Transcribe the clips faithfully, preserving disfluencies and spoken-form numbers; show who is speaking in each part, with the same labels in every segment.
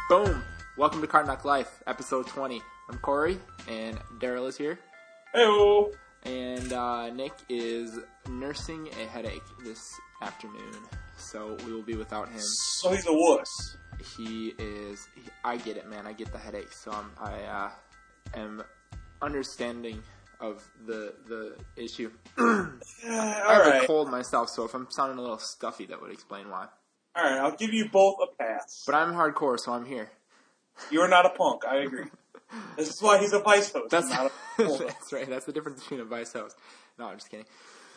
Speaker 1: Boom! Welcome to Card Knock Life, episode twenty. I'm Corey, and Daryl is here.
Speaker 2: Hey-o!
Speaker 1: And uh, Nick is nursing a headache this afternoon, so we will be without him.
Speaker 2: So he's a wuss.
Speaker 1: He is... He, I get it, man. I get the headache, so I'm, I uh, am understanding of the the issue.
Speaker 2: Uh,
Speaker 1: I
Speaker 2: all
Speaker 1: have
Speaker 2: right.
Speaker 1: a cold myself, so if I'm sounding a little stuffy, that would explain why.
Speaker 2: All right, I'll give you both a pass.
Speaker 1: But I'm hardcore, so I'm here.
Speaker 2: You're not a punk, I agree. This is why he's a vice host.
Speaker 1: That's,
Speaker 2: not a punk.
Speaker 1: that's right. That's the difference between a vice host. No, I'm just kidding.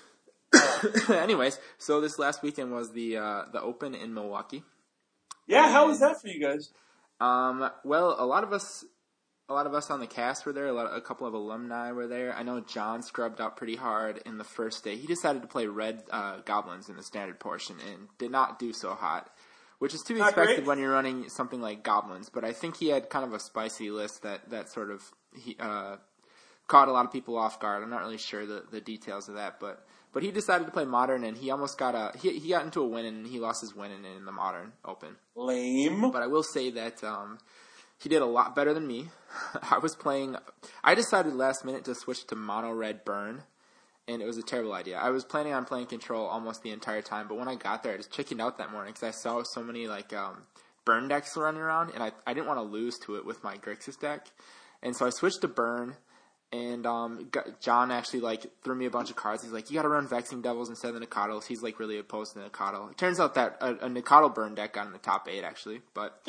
Speaker 1: Anyways, so this last weekend was the uh, the Open in Milwaukee.
Speaker 2: Yeah, how was that for you guys?
Speaker 1: Um, well, a lot of us, a lot of us on the cast were there. A lot, a couple of alumni were there. I know John scrubbed out pretty hard in the first day. He decided to play Red uh, Goblins in the standard portion and did not do so hot, which is to be
Speaker 2: Not
Speaker 1: expected
Speaker 2: great.
Speaker 1: when you're running something like Goblins. But I think he had kind of a spicy list that that sort of he uh, caught a lot of people off guard. I'm not really sure the, the details of that, but. But he decided to play Modern, and he almost got a he he got into a win, and he lost his win in, in the Modern Open.
Speaker 2: Lame.
Speaker 1: But I will say that um, he did a lot better than me. I was playing. I decided last minute to switch to Mono Red Burn, and it was a terrible idea. I was planning on playing Control almost the entire time, but when I got there, I just chickened out that morning because I saw so many like um, Burn decks running around, and I I didn't want to lose to it with my Grixis deck, and so I switched to Burn. And um, got, John actually like threw me a bunch of cards. He's like, "You got to run Vexing Devils instead of the Nicodles." He's like really opposed to the Nicodle. It turns out that a, a Nicodle burn deck got in the top eight actually, but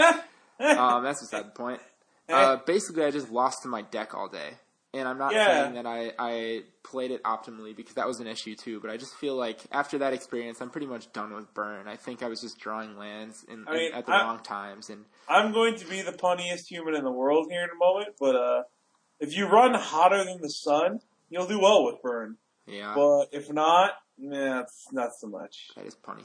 Speaker 1: um, that's beside the point. Uh, basically, I just lost to my deck all day, and I'm not
Speaker 2: Yeah.
Speaker 1: saying that I, I played it optimally because that was an issue too. But I just feel like after that experience, I'm pretty much done with burn. I think I was just drawing lands in,
Speaker 2: I mean,
Speaker 1: in, at the
Speaker 2: I-
Speaker 1: wrong times, and
Speaker 2: I'm going to be the punniest human in the world here in a moment, but uh, if you run hotter than the sun, you'll do well with burn.
Speaker 1: yeah.
Speaker 2: But if not, nah, it's not so much.
Speaker 1: That is punny.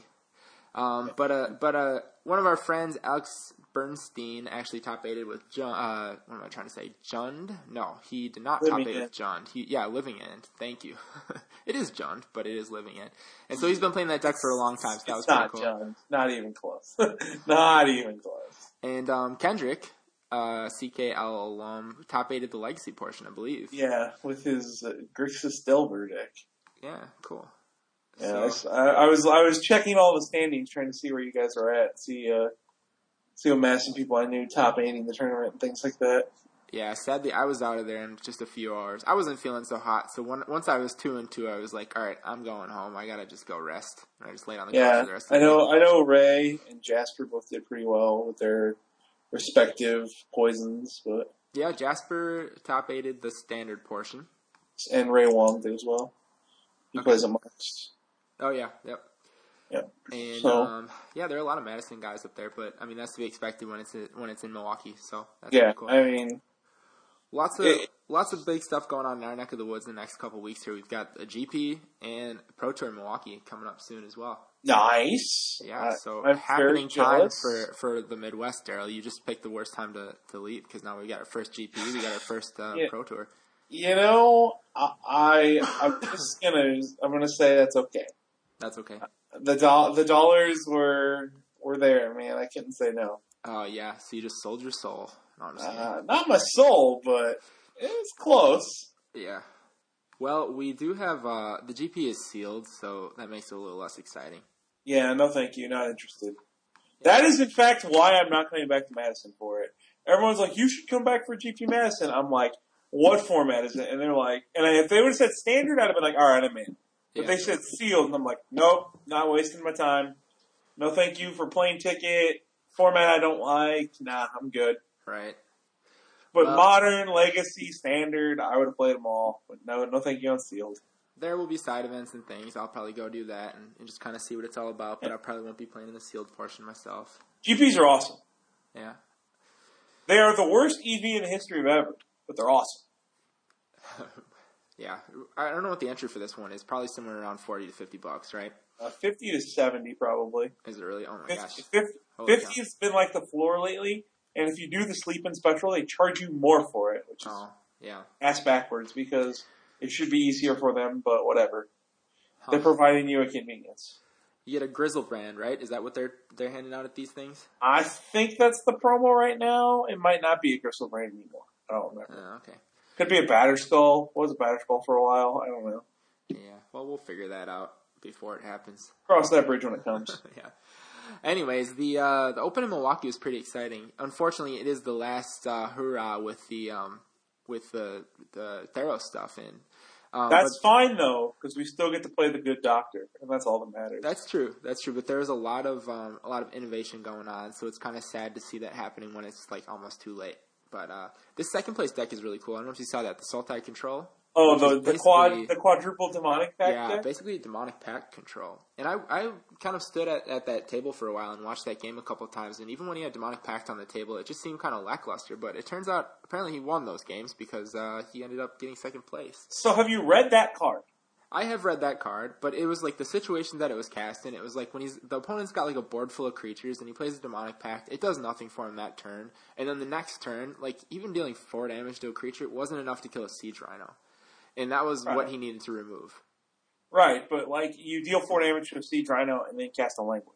Speaker 1: Um, but uh, but uh, one of our friends, Alex Bernstein, actually top eighted with Jund. Uh, what am I trying to say? Jund? No, he did not top
Speaker 2: Living
Speaker 1: eight
Speaker 2: End.
Speaker 1: with Jund. He yeah, Living End. Thank you. It is Jund, but it is Living End. And so he's been playing that deck for a long time. So that was
Speaker 2: It's not,
Speaker 1: pretty cool.
Speaker 2: John. Not even close. Not even close.
Speaker 1: And um, Kendrick, uh, C K L alum, top eighted the Legacy portion, I believe.
Speaker 2: Yeah, with his uh, Grixis Delver deck.
Speaker 1: Yeah, cool.
Speaker 2: Yeah,
Speaker 1: So-
Speaker 2: I, I was I was checking all the standings, trying to see where you guys are at, see uh, see what massive people I knew top eighting the tournament and things like that.
Speaker 1: Yeah, sadly, I was out of there in just a few hours. I wasn't feeling so hot, so when, once I was two and two, I was like, "All right, I'm going home. I gotta just go rest." And I just laid on the couch
Speaker 2: Yeah,
Speaker 1: for the rest of
Speaker 2: I
Speaker 1: the
Speaker 2: know
Speaker 1: day.
Speaker 2: I know Ray and Jasper both did pretty well with their respective poisons, but
Speaker 1: Yeah, Jasper top eighted the standard portion.
Speaker 2: and Ray Wong did as well. He
Speaker 1: Okay.
Speaker 2: plays amongst.
Speaker 1: Oh yeah, yep.
Speaker 2: Yeah.
Speaker 1: And
Speaker 2: So-
Speaker 1: um, yeah, there are a lot of Madison guys up there, but I mean that's to be expected when it's in, when it's in Milwaukee. So that's
Speaker 2: Yeah,
Speaker 1: pretty cool.
Speaker 2: I mean,
Speaker 1: Lots of
Speaker 2: It-
Speaker 1: lots of big stuff going on in our neck of the woods in the next couple weeks here. We've got a G P and Pro Tour in Milwaukee coming up soon as well.
Speaker 2: nice.
Speaker 1: Yeah,
Speaker 2: I-
Speaker 1: so
Speaker 2: I'm
Speaker 1: happening
Speaker 2: very
Speaker 1: time
Speaker 2: jealous.
Speaker 1: for, for the Midwest, Daryl. You just picked the worst time to, to leave because now we got our first G P, we got our first uh,
Speaker 2: Yeah.
Speaker 1: Pro Tour.
Speaker 2: You know, I, I I'm just gonna I'm gonna say that's okay.
Speaker 1: That's okay.
Speaker 2: The do- the dollars were were there, man. I couldn't say no.
Speaker 1: Oh yeah, so you just sold your soul. No, I'm just kidding.
Speaker 2: Uh, not my soul, but it's close.
Speaker 1: Yeah. Well, we do have uh, the G P is sealed, so that makes it a little less exciting.
Speaker 2: Yeah, no, thank you. Not interested. That is, in fact, why I'm not coming back to Madison for it. Everyone's like, "You should come back for G P Madison." I'm like, "What format is it?" And they're like, and if they would have said standard, I'd have been like, "All right, I'm in." But
Speaker 1: Yeah.
Speaker 2: they said sealed, and I'm like, "Nope, not wasting my time. No, thank you for plane ticket format. I don't like. Nah, I'm good."
Speaker 1: Right.
Speaker 2: But
Speaker 1: Well-
Speaker 2: modern, legacy, standard, I would have played them all. But no, no, thank you on sealed.
Speaker 1: There will be side events and things. I'll probably go do that and, and just kind of see what it's all about, but I probably won't be playing in the sealed portion myself.
Speaker 2: G Ps are awesome.
Speaker 1: Yeah.
Speaker 2: They are the worst E V in the history of ever, but they're awesome.
Speaker 1: Yeah. I don't know what the entry for this one is. Probably somewhere around forty to fifty bucks, right?
Speaker 2: Uh, fifty to seventy, probably.
Speaker 1: Is it really? Oh my gosh.
Speaker 2: fifty, fifty,
Speaker 1: Holy
Speaker 2: fifty has been like the floor lately, and if you do the sleep-in special, they charge you more for it, which is
Speaker 1: Oh, yeah.
Speaker 2: ass backwards because it should be easier for them, but whatever.
Speaker 1: Huh.
Speaker 2: They're providing you a convenience.
Speaker 1: You get a Grizzlebrand, right? Is that what they're they're handing out at these things?
Speaker 2: I think that's the promo right now. It might not be a Grizzlebrand anymore. I don't remember.
Speaker 1: Oh, okay.
Speaker 2: Could be a Batterskull. What was a Batterskull for a while? I don't know.
Speaker 1: Yeah. Well, we'll figure that out before it happens.
Speaker 2: Cross that bridge when it comes.
Speaker 1: Yeah. Anyways, the uh, the Open in Milwaukee was pretty exciting. Unfortunately, it is the last uh, hurrah with the um, with the the Theros stuff in. Um,
Speaker 2: that's
Speaker 1: but,
Speaker 2: fine though, because we still get to play the good doctor, and that's all that matters.
Speaker 1: That's true. That's true. But there's a lot of um, a lot of innovation going on, so it's kind of sad to see that happening when it's like almost too late. But uh, this second place deck is really cool. I don't know if you saw that, the Sultai Control.
Speaker 2: Oh, the the quad the quadruple demonic pact.
Speaker 1: Yeah,
Speaker 2: deck?
Speaker 1: basically demonic pact control. And I I kind of stood at, at that table for a while and watched that game a couple of times. And even when he had demonic pact on the table, it just seemed kind of lackluster. But it turns out apparently he won those games because uh, he ended up getting second place.
Speaker 2: So have you read that card?
Speaker 1: I have read that card, but it was like the situation that it was cast in. It was like when he's the opponent's got like a board full of creatures and he plays a demonic pact. It does nothing for him that turn, and then the next turn, like even dealing four damage to a creature wasn't enough to kill a Siege Rhino. And that was right. what he needed to remove.
Speaker 2: Right, but like you deal four damage to a Siege Rhino and then cast a Language.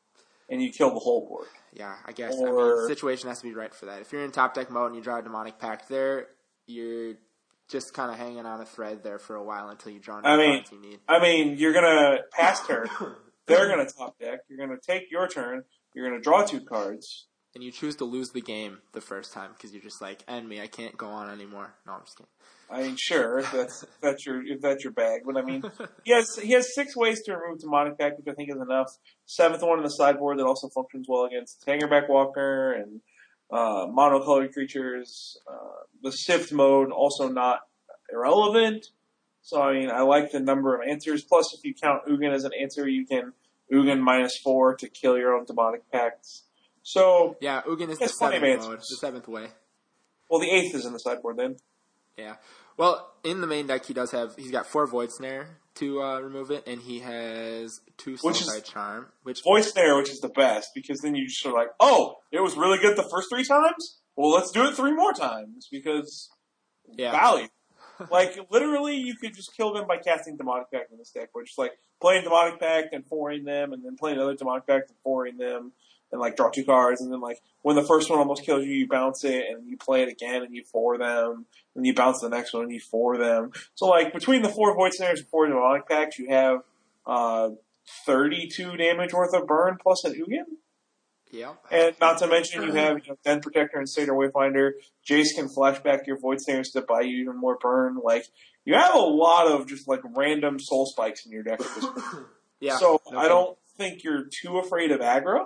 Speaker 2: And you kill the whole board.
Speaker 1: Yeah, I guess.
Speaker 2: Or,
Speaker 1: I mean, the situation has to be right for that. If you're in top deck mode and you draw a Demonic Pact there, you're just kind of hanging on a thread there for a while until you draw
Speaker 2: I mean,
Speaker 1: cards you need.
Speaker 2: I mean, you're going to pass turn. They're going to top deck. You're going to take your turn. You're going to draw two cards.
Speaker 1: And you choose to lose the game the first time because you're just like, end me, I can't go on anymore. No, I'm just kidding.
Speaker 2: I mean, sure, if that's if that's your if that's your bag, but I mean, he has he has six ways to remove demonic pact, which I think is enough. Seventh one in the sideboard that also functions well against Hangerback Walker and uh, monocolored creatures. Uh, the Sift mode also not irrelevant. So I mean, I like the number of answers. Plus, if you count Ugin as an answer, you can Ugin minus four to kill your own demonic pacts. So
Speaker 1: yeah, Ugin is the seventh mode, the seventh way.
Speaker 2: Well, the eighth is in the sideboard then.
Speaker 1: Yeah. Well, in the main deck, he does have, he's got four Void Snare to uh, remove it, and he has two Sultai Charm. Which
Speaker 2: Void Snare, which is the best, because then you just are like, oh, it was really good the first three times? Well, let's do it three more times, because
Speaker 1: yeah.
Speaker 2: value. Like, literally, you could just kill them by casting Demonic Pact in this deck, which is like playing Demonic Pact and four-ing them, and then playing another Demonic Pact and four-ing them, and like draw two cards, and then like when the first one almost kills you, you bounce it, and you play it again, and you four them, and you bounce the next one, and you four them. So like between the four Void Snares and four Demonic Pacts, you have uh, thirty-two damage worth of burn plus an Ugin.
Speaker 1: Yeah.
Speaker 2: And not to mention you have you know, Den Protector and Satyr Wayfinder. Jace can flashback your Void Snares to buy you even more burn. Like you have a lot of just like random soul spikes in your deck at this point.
Speaker 1: Yeah.
Speaker 2: So
Speaker 1: no
Speaker 2: I don't think you're too afraid of aggro.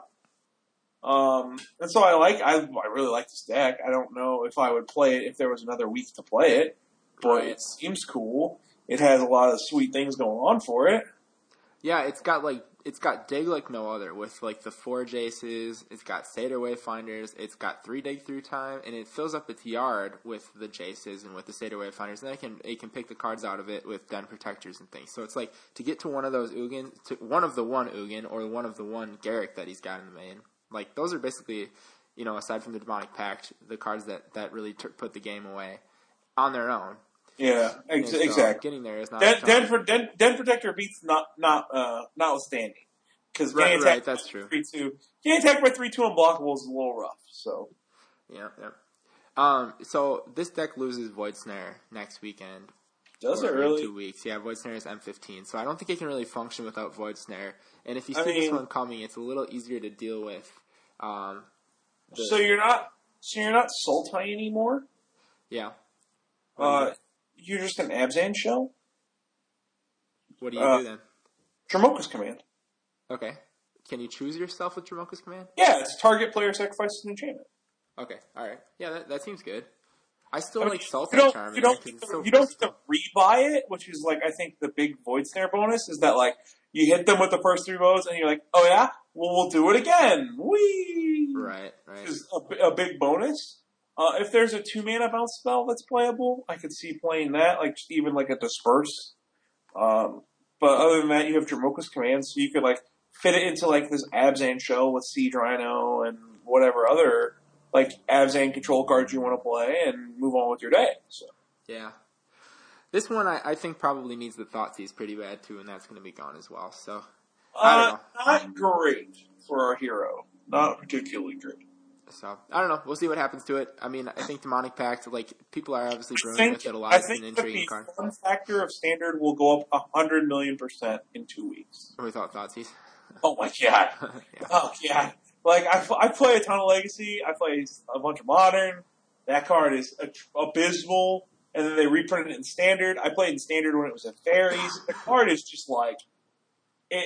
Speaker 2: Um, and so I like, I, I really like this deck. I don't know if I would play it if there was another week to play it, but
Speaker 1: right.
Speaker 2: it seems cool. It has a lot of sweet things going on for it.
Speaker 1: Yeah, it's got like, it's got dig like no other with like the four Jaces, it's got Satyr Wayfinders, it's got three dig through time, and it fills up its yard with the Jaces and with the Satyr Wayfinders, and then it can, it can pick the cards out of it with Den Protectors and things. So it's like, to get to one of those Ugin, to one of the one Ugin, or one of the one Garruk that he's got in the main. Like, those are basically, you know, aside from the Demonic Pact, the cards that, that really t- put the game away on their own.
Speaker 2: Yeah, ex-
Speaker 1: so
Speaker 2: exactly.
Speaker 1: Getting there is not
Speaker 2: Den, Den, for, Den, Den Protector beats not not uh, notwithstanding. Because
Speaker 1: right,
Speaker 2: getting
Speaker 1: right,
Speaker 2: attacked
Speaker 1: that's true.
Speaker 2: three two, getting attacked by three two unblockable is a little rough. So
Speaker 1: yeah, yeah. Um, so this deck loses Void Snare next weekend.
Speaker 2: Does it really?
Speaker 1: Two weeks. Yeah, Void Snare is M fifteen, so I don't think it can really function without Void Snare. And if you
Speaker 2: I
Speaker 1: see
Speaker 2: mean,
Speaker 1: this one coming, it's a little easier to deal with. Um, the,
Speaker 2: so you're not, so you're not Sultai anymore.
Speaker 1: Yeah.
Speaker 2: Uh, you're just an Abzan shell.
Speaker 1: What do you
Speaker 2: uh,
Speaker 1: do then?
Speaker 2: Dromoka's Command.
Speaker 1: Okay. Can you choose yourself with Dromoka's Command?
Speaker 2: Yeah, it's target player sacrifices an enchantment.
Speaker 1: Okay, all right. Yeah, that, that seems good. I still
Speaker 2: I mean,
Speaker 1: like Sultai
Speaker 2: you don't,
Speaker 1: Charm.
Speaker 2: You don't,
Speaker 1: get
Speaker 2: to, you don't get to rebuy it, which is like I think the big Void Snare bonus is that like you hit them with the first three blows and you're like, oh yeah, well we'll do it again. Whee!
Speaker 1: Right, right.
Speaker 2: Is a, a big bonus. Uh, if there's a two mana bounce spell that's playable, I could see playing that, like just even like a disperse. Um, but other than that, you have Dromoka's Command, so you could like fit it into like this Abzan shell with Siege Rhino and whatever other like Abzan control cards you want to play, and move on with your day. So
Speaker 1: yeah, this one I, I think probably needs the Thoughtseize pretty bad too, and that's going to be gone as well. So I don't
Speaker 2: Uh,
Speaker 1: know.
Speaker 2: not great for our hero. Not particularly great.
Speaker 1: So I don't know. We'll see what happens to it. I mean, I think Demonic Pact, like people are obviously
Speaker 2: I
Speaker 1: brewing
Speaker 2: think,
Speaker 1: with it a lot.
Speaker 2: I
Speaker 1: It's an
Speaker 2: think that
Speaker 1: intriguing
Speaker 2: the
Speaker 1: card.
Speaker 2: fun factor of Standard will go up a hundred million percent in two weeks.
Speaker 1: What we thought, Thoughtseize.
Speaker 2: Oh my god.
Speaker 1: yeah.
Speaker 2: Oh god. Like, I, I play a ton of Legacy. I play a bunch of Modern. That card is abysmal. And then they reprinted it in Standard. I played in Standard when it was in Fairies. The card is just like, it,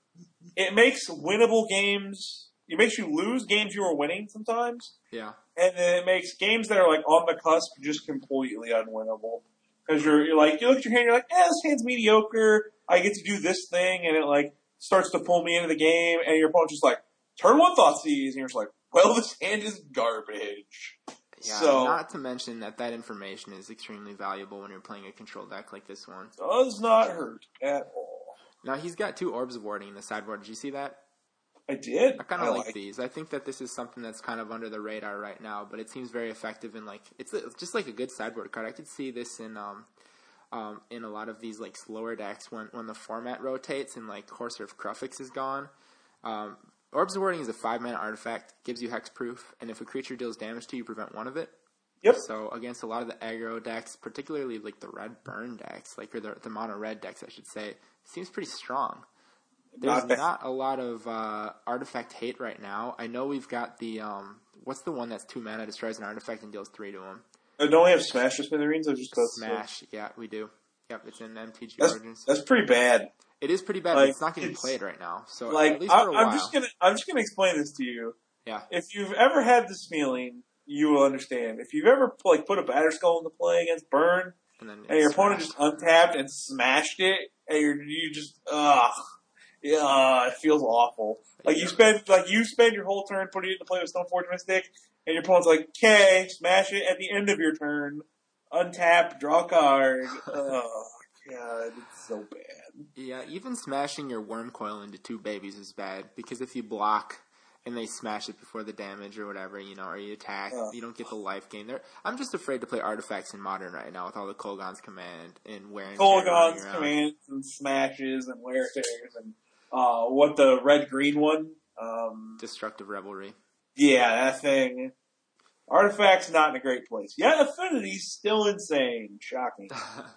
Speaker 2: it makes winnable games, it makes you lose games you were winning sometimes.
Speaker 1: Yeah.
Speaker 2: And then it makes games that are like on the cusp just completely unwinnable. Cause you're, you're like, you look at your hand, you're like, eh, this hand's mediocre. I get to do this thing. And it like starts to pull me into the game. And your opponent's just like, turn one Thoughtseize. And you're just like, well, this hand is garbage.
Speaker 1: Yeah,
Speaker 2: so,
Speaker 1: not to mention that that information is extremely valuable when you're playing a control deck like this one.
Speaker 2: Does not hurt at all.
Speaker 1: Now, he's got two Orbs of Warding in the sideboard. Did you see that?
Speaker 2: I did.
Speaker 1: I kind of like,
Speaker 2: like
Speaker 1: these. I think that this is something that's kind of under the radar right now, but it seems very effective in like it's, it's just like a good sideboard card. I could see this in um, um, in a lot of these like slower decks when, when the format rotates and like Courser of Kruphix is gone. Um, Orbs of Warding is a five mana artifact, gives you hexproof, and if a creature deals damage to you, you prevent one of it.
Speaker 2: Yep.
Speaker 1: So against a lot of the aggro decks, particularly like the red burn decks, like or the, the mono red decks, I should say, it seems pretty strong. There's
Speaker 2: Not
Speaker 1: not a lot of uh, artifact hate right now. I know we've got the um, what's the one that's two mana, destroys an artifact and deals three to them.
Speaker 2: Uh, don't we have Smash the Smithereens? Or just
Speaker 1: Smash, yeah, we do. Yep, it's in M T G
Speaker 2: that's,
Speaker 1: Origins.
Speaker 2: That's pretty bad.
Speaker 1: It is pretty bad,
Speaker 2: Like,
Speaker 1: but it's not getting
Speaker 2: it's-
Speaker 1: played right now. So
Speaker 2: Like,
Speaker 1: at least
Speaker 2: I,
Speaker 1: for a while.
Speaker 2: I'm just gonna, I'm just gonna explain this to you.
Speaker 1: Yeah.
Speaker 2: If you've ever had this feeling, you will understand. If you've ever like put a Batterskull into play against Burn,
Speaker 1: and then
Speaker 2: and your
Speaker 1: it's
Speaker 2: opponent
Speaker 1: smashed.
Speaker 2: just untapped and smashed it, and you're, you just, ugh, yeah, it feels awful. Like you spend, like you spend your whole turn putting it into play with Stoneforge Mystic, and your opponent's like, "Okay, smash it at the end of your turn, untap, draw a card." Oh god, it's so bad.
Speaker 1: Yeah, even smashing your worm coil into two babies is bad because if you block and they smash it before the damage or whatever, you know, or you attack,
Speaker 2: Uh.
Speaker 1: you don't get the life gain. There, I'm just afraid to play artifacts in Modern right now with all the Kolaghan's Command and wearing
Speaker 2: Kolaghan's commands and smashes and wear tears and uh, what the red green one? Um,
Speaker 1: Destructive Revelry.
Speaker 2: yeah, that thing. Artifacts not in a great place. Yeah, Affinity's still insane. Shocking.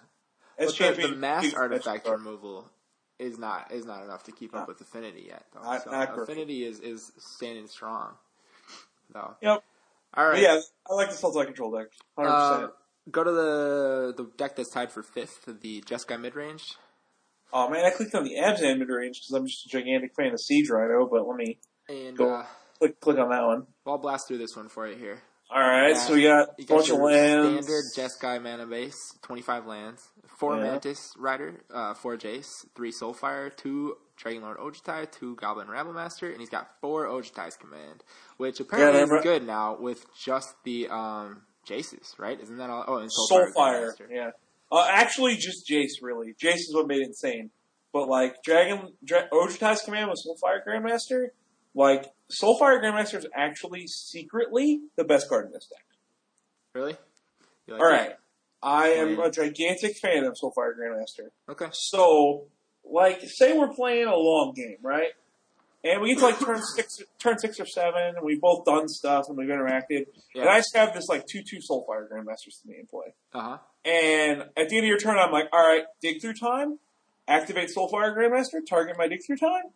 Speaker 2: As
Speaker 1: But the, the
Speaker 2: champion,
Speaker 1: mass
Speaker 2: big
Speaker 1: artifact
Speaker 2: special card.
Speaker 1: removal is not is not enough to keep up
Speaker 2: No.
Speaker 1: with Affinity yet. Though.
Speaker 2: Not-
Speaker 1: so
Speaker 2: not great.
Speaker 1: Affinity is, is standing strong. Though.
Speaker 2: Yep.
Speaker 1: All right.
Speaker 2: But yeah, I like the Sultai control deck. one hundred
Speaker 1: Uh,
Speaker 2: percent.
Speaker 1: go to the the deck that's tied for fifth, the Jeskai midrange.
Speaker 2: Oh man, I clicked on the Abzan midrange because I'm just a gigantic fan of Siege Rhino, but let me
Speaker 1: And
Speaker 2: Go.
Speaker 1: uh,
Speaker 2: click click on that one.
Speaker 1: I'll blast through this one for you here.
Speaker 2: Alright,
Speaker 1: Uh,
Speaker 2: so we got a
Speaker 1: You
Speaker 2: bunch
Speaker 1: got
Speaker 2: of
Speaker 1: your
Speaker 2: lands.
Speaker 1: standard Jeskai mana base, twenty-five lands, four
Speaker 2: Yeah.
Speaker 1: Mantis Rider, uh, four Jace, three Soulfire, two Dragonlord Ojutai, two Goblin Rabblemaster, and he's got four Ojutai's command, which apparently
Speaker 2: Yeah,
Speaker 1: is
Speaker 2: remember-
Speaker 1: good now with just the um, Jaces, right? Isn't that all? Oh, and Soulfire.
Speaker 2: Soulfire,
Speaker 1: Grandmaster.
Speaker 2: yeah. Uh, actually, just Jace, really. Jace is what made it insane. But, like, Dragon, Dra- Ojutai's command was Soulfire Grandmaster. Like, Soulfire Grandmaster is actually secretly the best card in this deck.
Speaker 1: Really? You like
Speaker 2: Alright. I am
Speaker 1: Yeah.
Speaker 2: a gigantic fan of Soulfire Grandmaster.
Speaker 1: it? Okay.
Speaker 2: So, like, say we're playing a long game, right? And we get to, like, turn six, turn six or seven, and we've both done stuff, and we've interacted.
Speaker 1: Yeah.
Speaker 2: And I just have this, like, two two Soulfire Grandmasters to me in play.
Speaker 1: Uh huh.
Speaker 2: And at the end of your turn, I'm like, all right, dig through time, activate Soulfire Grandmaster, target my dig through time,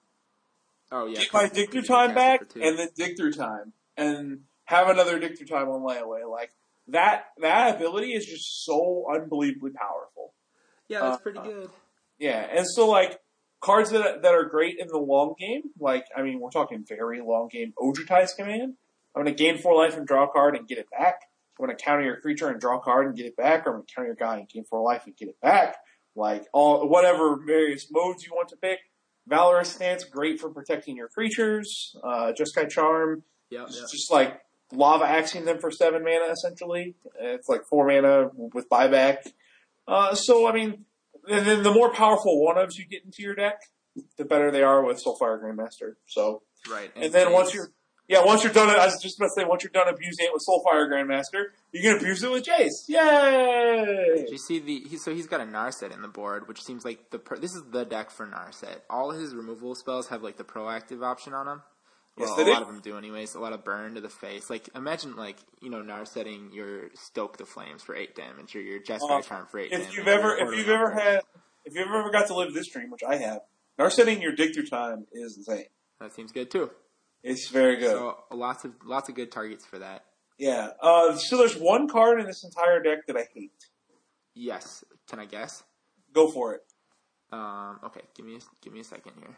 Speaker 1: Oh yeah.
Speaker 2: get my dig through time
Speaker 1: Cast it
Speaker 2: back,
Speaker 1: for two.
Speaker 2: and then dig through time, and have another dig through time on layaway. Like that, that ability is just so unbelievably powerful.
Speaker 1: yeah, that's
Speaker 2: uh,
Speaker 1: pretty good.
Speaker 2: Yeah, and so like cards that that are great in the long game, like I mean, we're talking very long game. Ojutai's command. I'm going to gain four life and draw a card and get it back. I'm going to counter your creature and draw a card and get it back, or I'm going to counter your guy and gain four life and get it back. Like all whatever various modes you want to pick. Valorous Stance, great for protecting your creatures. Uh, Jeskai Charm,
Speaker 1: Yep.
Speaker 2: it's
Speaker 1: Yep.
Speaker 2: just like lava axing them for seven mana essentially. It's like four mana with buyback. Uh, so I mean, and then the more powerful one ofs you get into your deck, the better they are with Soulfire Grandmaster. So,
Speaker 1: Right.
Speaker 2: and then
Speaker 1: Jace-
Speaker 2: once you're Yeah, once you're done, I was just about to say, once you're done abusing it with Soulfire Grandmaster, you can abuse it with Jace. Yay!
Speaker 1: Did you see the? He, so he's got a Narset in the board, which seems like the. Per, this is the deck for Narset. All his removal spells have like the proactive option on them. Well,
Speaker 2: Yes, they
Speaker 1: a
Speaker 2: do.
Speaker 1: lot of them do, anyways. A lot of burn to the face. Like imagine, like you know, Narsetting your Stoke the Flames for eight damage, or your Jeskai
Speaker 2: Uh,
Speaker 1: Charm for eight
Speaker 2: if
Speaker 1: damage.
Speaker 2: you've ever,
Speaker 1: or
Speaker 2: if you've
Speaker 1: Portal
Speaker 2: ever
Speaker 1: Knockers.
Speaker 2: had, if you've ever got to live this dream, which I have, Narsetting your dig through time is insane.
Speaker 1: That seems good too.
Speaker 2: It's very good.
Speaker 1: So lots of lots of good targets for that.
Speaker 2: Yeah. Uh, so there's one card in this entire deck that I hate.
Speaker 1: Yes. Can I guess?
Speaker 2: Go for it.
Speaker 1: Um, okay, give me a, give me a second here.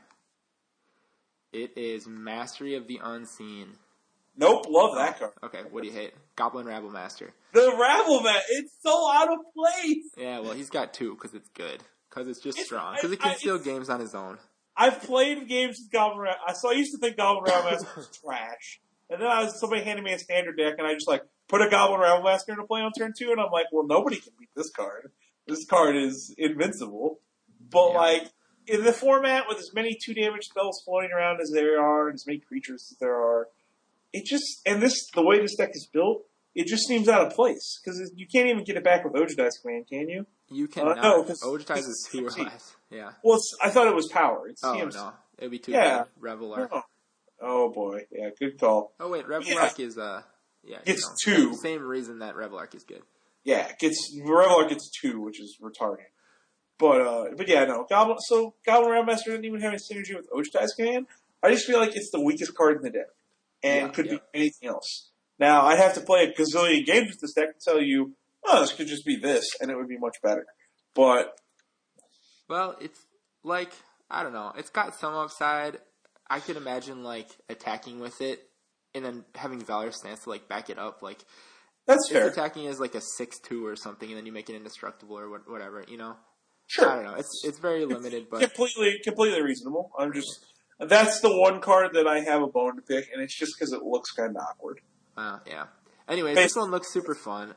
Speaker 1: It is Mastery of the Unseen.
Speaker 2: Nope. Love that card.
Speaker 1: Okay, what do you hate? Goblin Rabble Master.
Speaker 2: The Ravel Man. It's so out of place.
Speaker 1: Yeah, well, he's got two because it's good. Because it's just
Speaker 2: It's-
Speaker 1: strong. Because it can
Speaker 2: I- I-
Speaker 1: steal
Speaker 2: it's-
Speaker 1: games on his own.
Speaker 2: I've played games with Goblin Ravel. I so I used to think Goblin Ravel Master was trash, and then I was somebody handed me a standard deck, and I just like put a Goblin Ravel Master into play on turn two, and I'm like, well, nobody can beat this card. This card is invincible. But
Speaker 1: Yeah.
Speaker 2: like in the format with as many two damage spells floating around as there are, and as many creatures as there are, it just and this the way this deck is built, it just seems out of place because you can't even get it back with Ojedice Command, can you?
Speaker 1: You
Speaker 2: Uh,
Speaker 1: cannot.
Speaker 2: no, 'cause-
Speaker 1: Ojitize
Speaker 2: 'cause
Speaker 1: is two or
Speaker 2: C M C.
Speaker 1: less. Yeah.
Speaker 2: Well, it's, I thought it was power. It's
Speaker 1: Oh,
Speaker 2: C M C.
Speaker 1: no. It would be too
Speaker 2: Yeah.
Speaker 1: good. Reveler.
Speaker 2: Oh. Oh, boy, yeah, good call.
Speaker 1: Oh, wait, Revelark
Speaker 2: Yeah.
Speaker 1: is, uh, yeah.
Speaker 2: It's
Speaker 1: you know,
Speaker 2: two.
Speaker 1: Same, same reason that Revelark is good.
Speaker 2: Yeah, it gets Revelar gets two, which is retarded. But uh, but yeah, no. Goblin. So Goblin Roundmaster doesn't even have any synergy with Ojitize Command. I just feel like it's the weakest card in the deck, and
Speaker 1: Yeah,
Speaker 2: could
Speaker 1: yeah.
Speaker 2: be anything else. Now I'd have to play a gazillion games with this deck to tell you, oh, this could just be this, and it would be much better. But
Speaker 1: Well, it's like, I don't know. It's got some upside. I could imagine, like, attacking with it and then having Valor Stance to, like, back it up. Like,
Speaker 2: that's
Speaker 1: if
Speaker 2: fair.
Speaker 1: attacking is, like, a six two or something and then you make it indestructible or what- whatever, you know?
Speaker 2: Sure,
Speaker 1: I don't know. It's it's very limited, but
Speaker 2: completely completely reasonable. I'm just that's the one card that I have a bone to pick, and it's just because it looks kind of awkward.
Speaker 1: uh, yeah. Anyways,
Speaker 2: Bas-
Speaker 1: this one looks super fun.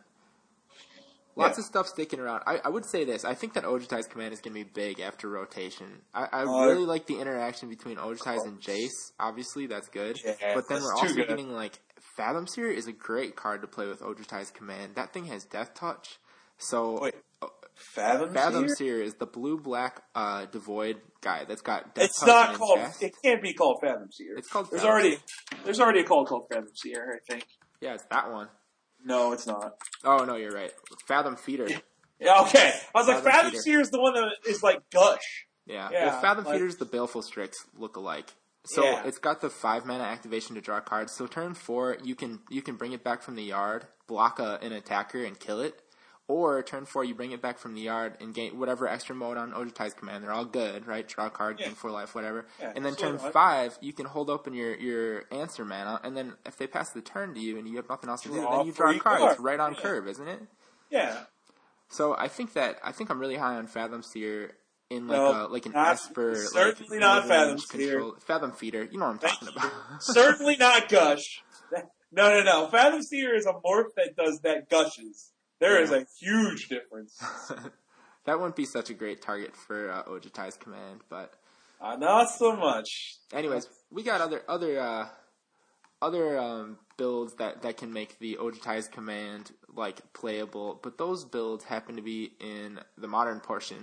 Speaker 1: Lots
Speaker 2: Yeah.
Speaker 1: of stuff sticking around. I, I would say this. I think that Ojitize Command is going to be big after rotation. I, I
Speaker 2: Uh,
Speaker 1: really like the interaction between Ojitize and Jace. Obviously, that's good.
Speaker 2: Yeah,
Speaker 1: but then
Speaker 2: that's
Speaker 1: we're
Speaker 2: too
Speaker 1: also
Speaker 2: good.
Speaker 1: getting, like, Fathom Seer is a great card to play with Ojitize Command. That thing has Death Touch. So,
Speaker 2: Wait,
Speaker 1: oh,
Speaker 2: Fathom,
Speaker 1: Fathom
Speaker 2: Seer?
Speaker 1: Seer is the blue-black uh, Devoid guy that's got Death
Speaker 2: It's
Speaker 1: Touch
Speaker 2: not
Speaker 1: in
Speaker 2: called.
Speaker 1: chest.
Speaker 2: It can't be called Fathom Seer.
Speaker 1: It's called
Speaker 2: There's
Speaker 1: Fathom
Speaker 2: already
Speaker 1: Seer.
Speaker 2: there's already a call called Fathom Seer. I think.
Speaker 1: Yeah, it's that one.
Speaker 2: No, it's not.
Speaker 1: Oh, no, you're right. Fathom Feeder.
Speaker 2: Yeah, okay. I was like,
Speaker 1: Fathom
Speaker 2: Fathom
Speaker 1: Feeder.
Speaker 2: Seer is the one that is like gush.
Speaker 1: Yeah.
Speaker 2: Yeah,
Speaker 1: well, Fathom
Speaker 2: like-
Speaker 1: Feeder is the Baleful Strix look-alike. So
Speaker 2: Yeah.
Speaker 1: it's got the five mana activation to draw cards. So turn four, you can you can bring it back from the yard, block a, an attacker, and kill it. Or turn four, you bring it back from the yard and gain whatever extra mode on Ojitize Command. They're all good, right? Draw a card,
Speaker 2: Yeah.
Speaker 1: gain four life, whatever.
Speaker 2: Yeah,
Speaker 1: and then
Speaker 2: so
Speaker 1: turn
Speaker 2: do I.
Speaker 1: five, you can hold open your, your answer mana, and then if they pass the turn to you and you have nothing else to do,
Speaker 2: Draw
Speaker 1: then you draw a
Speaker 2: three
Speaker 1: card.
Speaker 2: cards.
Speaker 1: It's right on
Speaker 2: Yeah.
Speaker 1: curve, isn't it?
Speaker 2: Yeah.
Speaker 1: So I think that I think I'm really high on Fathom Seer in like
Speaker 2: No,
Speaker 1: a like an
Speaker 2: not-
Speaker 1: Esper,
Speaker 2: certainly
Speaker 1: like
Speaker 2: not Fathom
Speaker 1: mid-range
Speaker 2: Seer.
Speaker 1: control- Fathom Feeder. You know what I'm
Speaker 2: Thank
Speaker 1: talking
Speaker 2: you.
Speaker 1: about.
Speaker 2: Certainly not gush. No, no, no. Fathom Seer is a morph that does that gushes. There is a huge difference.
Speaker 1: That wouldn't be such a great target for uh, Ojitize Command, but
Speaker 2: Uh, not so much.
Speaker 1: anyways, we got other other uh, other um, builds that, that can make the Ojitize Command like playable, but those builds happen to be in the modern portion.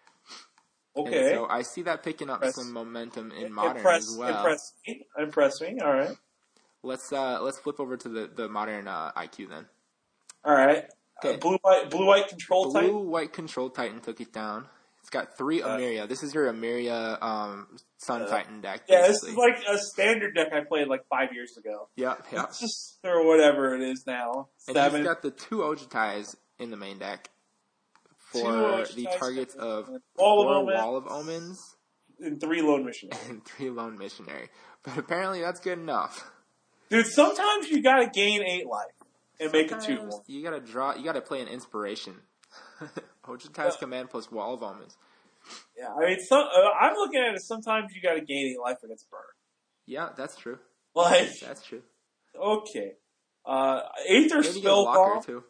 Speaker 1: And
Speaker 2: Okay.
Speaker 1: so I see that picking up
Speaker 2: Impress-
Speaker 1: some momentum in modern
Speaker 2: impress,
Speaker 1: as well.
Speaker 2: Impress me. Impress me. All right.
Speaker 1: Let's uh, let's flip over to the the modern uh, I Q then.
Speaker 2: All right.
Speaker 1: Okay.
Speaker 2: Uh, blue white blue white control
Speaker 1: Blue
Speaker 2: type.
Speaker 1: White Control Titan took it down. It's got three
Speaker 2: Uh,
Speaker 1: Amiria. This is your Amiria um, Sun
Speaker 2: uh,
Speaker 1: Titan deck.
Speaker 2: Yeah, this
Speaker 1: basically.
Speaker 2: is like a standard deck I played like five years ago.
Speaker 1: yeah, yeah.
Speaker 2: It's just or whatever it is now.
Speaker 1: And
Speaker 2: Seven.
Speaker 1: he's got the two Ojitais in the main deck
Speaker 2: Two
Speaker 1: for
Speaker 2: Ojitais
Speaker 1: the targets of
Speaker 2: Wall of
Speaker 1: four
Speaker 2: Omens.
Speaker 1: Wall of Omens
Speaker 2: and three lone missionaries.
Speaker 1: and three Lone Missionary. But apparently that's good enough.
Speaker 2: Dude, sometimes you gotta gain eight life and make it two.
Speaker 1: Sometimes you gotta draw. You gotta play an inspiration. Ojitai's Command plus Wall of Omens.
Speaker 2: Yeah, I mean, some, uh, I'm looking at it. Sometimes you gotta gain eight life against burn.
Speaker 1: Yeah, that's true.
Speaker 2: Like,
Speaker 1: That's true.
Speaker 2: okay, uh, Aether
Speaker 1: Maybe get
Speaker 2: Spellbomb.
Speaker 1: Walker too.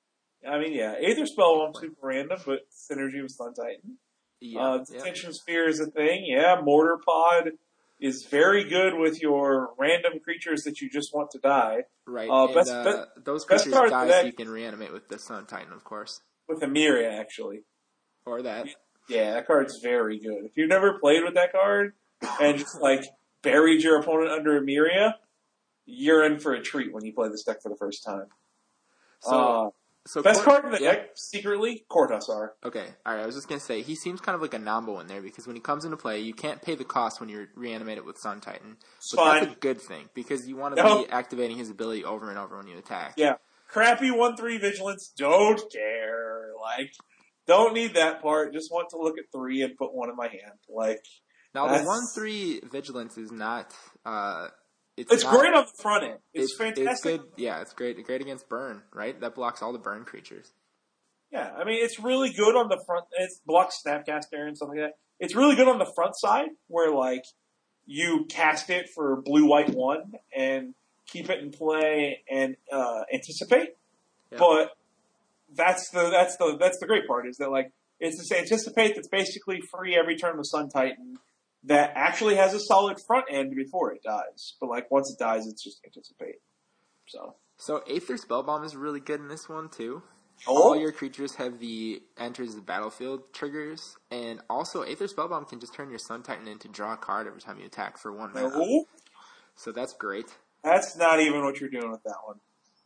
Speaker 2: I mean, yeah, Aether Spellbomb super random, but synergy with Sun Titan.
Speaker 1: Yeah,
Speaker 2: uh,
Speaker 1: yeah.
Speaker 2: Detention Sphere is a thing. Yeah, Mortar Pod. is very good with your random creatures that you just want to die.
Speaker 1: Right.
Speaker 2: Uh,
Speaker 1: and,
Speaker 2: best,
Speaker 1: uh,
Speaker 2: best,
Speaker 1: those
Speaker 2: best
Speaker 1: creatures
Speaker 2: card
Speaker 1: die
Speaker 2: for that-
Speaker 1: so you can reanimate with the Sun Titan, of course.
Speaker 2: with Emiria, actually.
Speaker 1: Or that.
Speaker 2: Yeah, that card's very good. If you've never played with that card and just like buried your opponent under Emiria, you're in for a treat when you play this deck for the first time.
Speaker 1: So,
Speaker 2: uh,
Speaker 1: so
Speaker 2: best
Speaker 1: Court-
Speaker 2: card in the
Speaker 1: yeah.
Speaker 2: deck, secretly, Cortázar.
Speaker 1: Okay, alright, I was just going to say, he seems kind of like a Nombo in there, because when he comes into play, you can't pay the cost when you're reanimated with Sun Titan.
Speaker 2: It's
Speaker 1: But
Speaker 2: fine.
Speaker 1: that's a good thing, because you want to
Speaker 2: No.
Speaker 1: be activating his ability over and over when you attack.
Speaker 2: Yeah. Crappy one three Vigilance, don't care. Like, don't need that part. Just want to look at three and put one in my hand. Like,
Speaker 1: Now, the
Speaker 2: that's-
Speaker 1: one three Vigilance is not... Uh, it's
Speaker 2: it's
Speaker 1: not,
Speaker 2: great on the front end. It's,
Speaker 1: It's,
Speaker 2: fantastic.
Speaker 1: it's good. Yeah, it's great. Great against burn, right? That blocks all the burn creatures.
Speaker 2: Yeah, I mean, it's really good on the front. It blocks Snapcaster and stuff like that. It's really good on the front side where, like, you cast it for blue-white one and keep it in play and uh, anticipate.
Speaker 1: Yeah.
Speaker 2: But that's the that's the that's the great part is that like it's this anticipate that's basically free every turn with Sun Titan that actually has a solid front end before it dies. But like once it dies, it's just anticipate. So
Speaker 1: So Aether Spellbomb is really good in this one too.
Speaker 2: Oh.
Speaker 1: All your creatures have the enters the battlefield triggers, and also Aether Spellbomb can just turn your Sun Titan into draw a card every time you attack for one mana.
Speaker 2: no,
Speaker 1: So that's great.
Speaker 2: that's not even what you're doing with that one.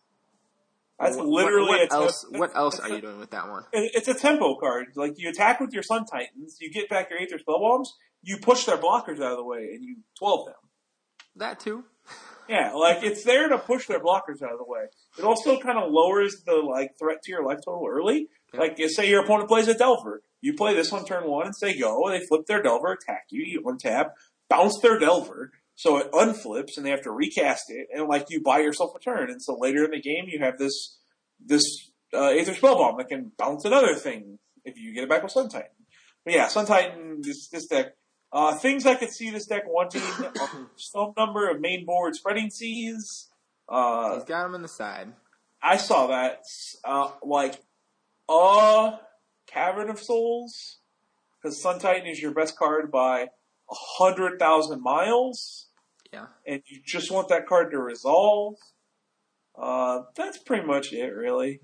Speaker 2: That's
Speaker 1: What-
Speaker 2: literally
Speaker 1: what,
Speaker 2: a
Speaker 1: what
Speaker 2: temp-
Speaker 1: else? What else
Speaker 2: it's
Speaker 1: are
Speaker 2: a-
Speaker 1: you doing with that one?
Speaker 2: it- It's a tempo card. Like you attack with your Sun Titans, you get back your Aether Spellbombs, you push their blockers out of the way, and you twelve them.
Speaker 1: That too.
Speaker 2: Yeah, like it's there to push their blockers out of the way. It also kind of lowers the like threat to your life total early.
Speaker 1: Yeah.
Speaker 2: Like, you say your opponent plays a Delver, you play this one turn one and say go, and they flip their Delver, attack you, you untap, bounce their Delver, so it unflips, and they have to recast it, and like you buy yourself a turn, and so later in the game you have this this uh, Aether Spellbomb that can bounce another thing if you get it back with Sun Titan. But yeah, Sun Titan, this this deck. Uh, things I could see this deck wanting, uh, some number of main board spreading seas. Uh,
Speaker 1: He's got him on the side.
Speaker 2: I saw that, uh, like, uh, Cavern of Souls, because Sun Titan is your best card by a hundred thousand miles,
Speaker 1: Yeah.
Speaker 2: and you just want that card to resolve. Uh, that's pretty much it, really.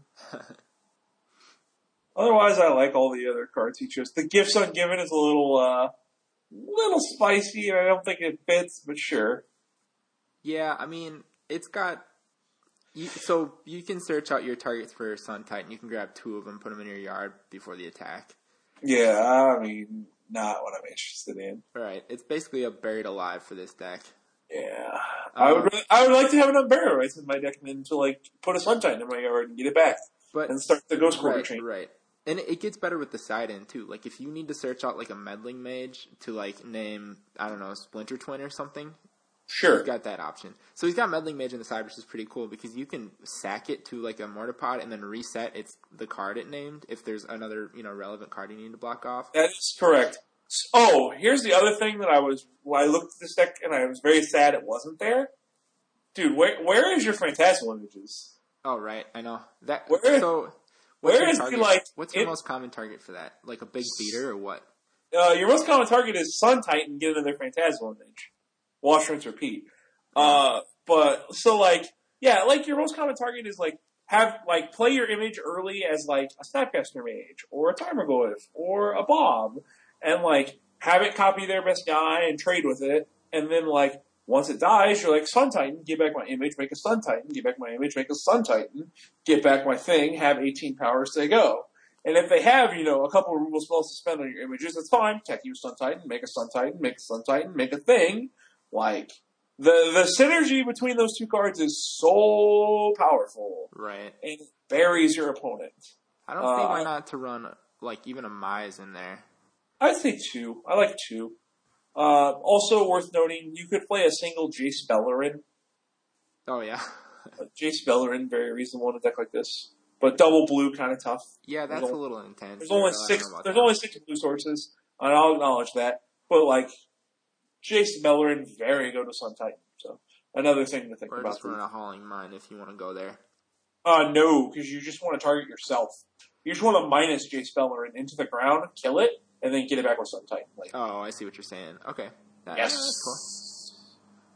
Speaker 2: Otherwise, I like all the other cards he chose. The Gifts Ungiven is a little, uh, little spicy, and I don't think it fits, but sure.
Speaker 1: Yeah, I mean, it's got. You, so you can search out your targets for Sun Titan. You can grab two of them, put them in your yard before the attack.
Speaker 2: Yeah, I mean, not what I'm interested in.
Speaker 1: All right, it's basically a buried alive for this deck.
Speaker 2: Yeah, I would. Really, I would like to have an Unburial Rites in my deck, and then to like put a Sun Titan in my yard and get it back,
Speaker 1: But
Speaker 2: and start the Ghost Quarter
Speaker 1: right,
Speaker 2: chain.
Speaker 1: right, and it gets better with the side end too. Like if you need to search out like a meddling mage to like name, I don't know, Splinter Twin or something.
Speaker 2: Sure.
Speaker 1: He's got that option. So he's got Meddling Mage in the side, which is pretty cool because you can sack it to like a Mortarpod and then reset it's the card it named if there's another, you know, relevant card you need to block off.
Speaker 2: That is correct. Oh, here's the other thing that I was. When I looked at this deck, and I was very sad it wasn't there. Dude, where where is your Phantasmal Images?
Speaker 1: Oh, right, I know that.
Speaker 2: Where-
Speaker 1: so, what's
Speaker 2: where
Speaker 1: your
Speaker 2: is the,
Speaker 1: target?
Speaker 2: like,
Speaker 1: What's your
Speaker 2: it-
Speaker 1: most common target for that? Like a big beater or what?
Speaker 2: Uh, your most common target is Sun Titan, get another Phantasmal Image. Wash, rinse, repeat. Uh, but, so like, yeah, like your most common target is like, have, like, play your image early as like a Snapcaster Mage, or a Tarmogoyf, or a Bob, and like, have it copy their best guy and trade with it, and then like, once it dies, you're like, Sun Titan, get back my image, make a Sun Titan, get back my image, make a Sun Titan, get back my thing, have eighteen powers, say go. And if they have, you know, a couple of removal spells to spend on your images, that's fine. Tech you Sun Titan, make a Sun Titan, make a Sun Titan, make a thing. Like, the the synergy between those two cards is so powerful.
Speaker 1: Right.
Speaker 2: And it buries your opponent.
Speaker 1: I don't see
Speaker 2: Uh,
Speaker 1: why not to run like even a Mize in there.
Speaker 2: I'd say two. I like two. Uh, also worth noting, you could play a single Jace Bellerin.
Speaker 1: Oh yeah,
Speaker 2: Uh, Jace Bellerin, very reasonable in a deck like this. But double blue, kind of tough.
Speaker 1: yeah, that's
Speaker 2: There's
Speaker 1: a
Speaker 2: only-
Speaker 1: little intense.
Speaker 2: There's
Speaker 1: there.
Speaker 2: only
Speaker 1: I don't
Speaker 2: six.
Speaker 1: know about
Speaker 2: There's
Speaker 1: that.
Speaker 2: only six blue sources, and I'll acknowledge that. But like, Jace Bellerin, very good to Sun Titan. So another thing to think
Speaker 1: Or
Speaker 2: about.
Speaker 1: just run a Hauling Mine if you want to go there.
Speaker 2: Uh, no, because you just want to target yourself. You just want to minus Jace Bellerin into the ground, kill it, and then get it back with Sun Titan. Like,
Speaker 1: Oh, I see what you're saying. Okay. That-
Speaker 2: yes.
Speaker 1: That's cool.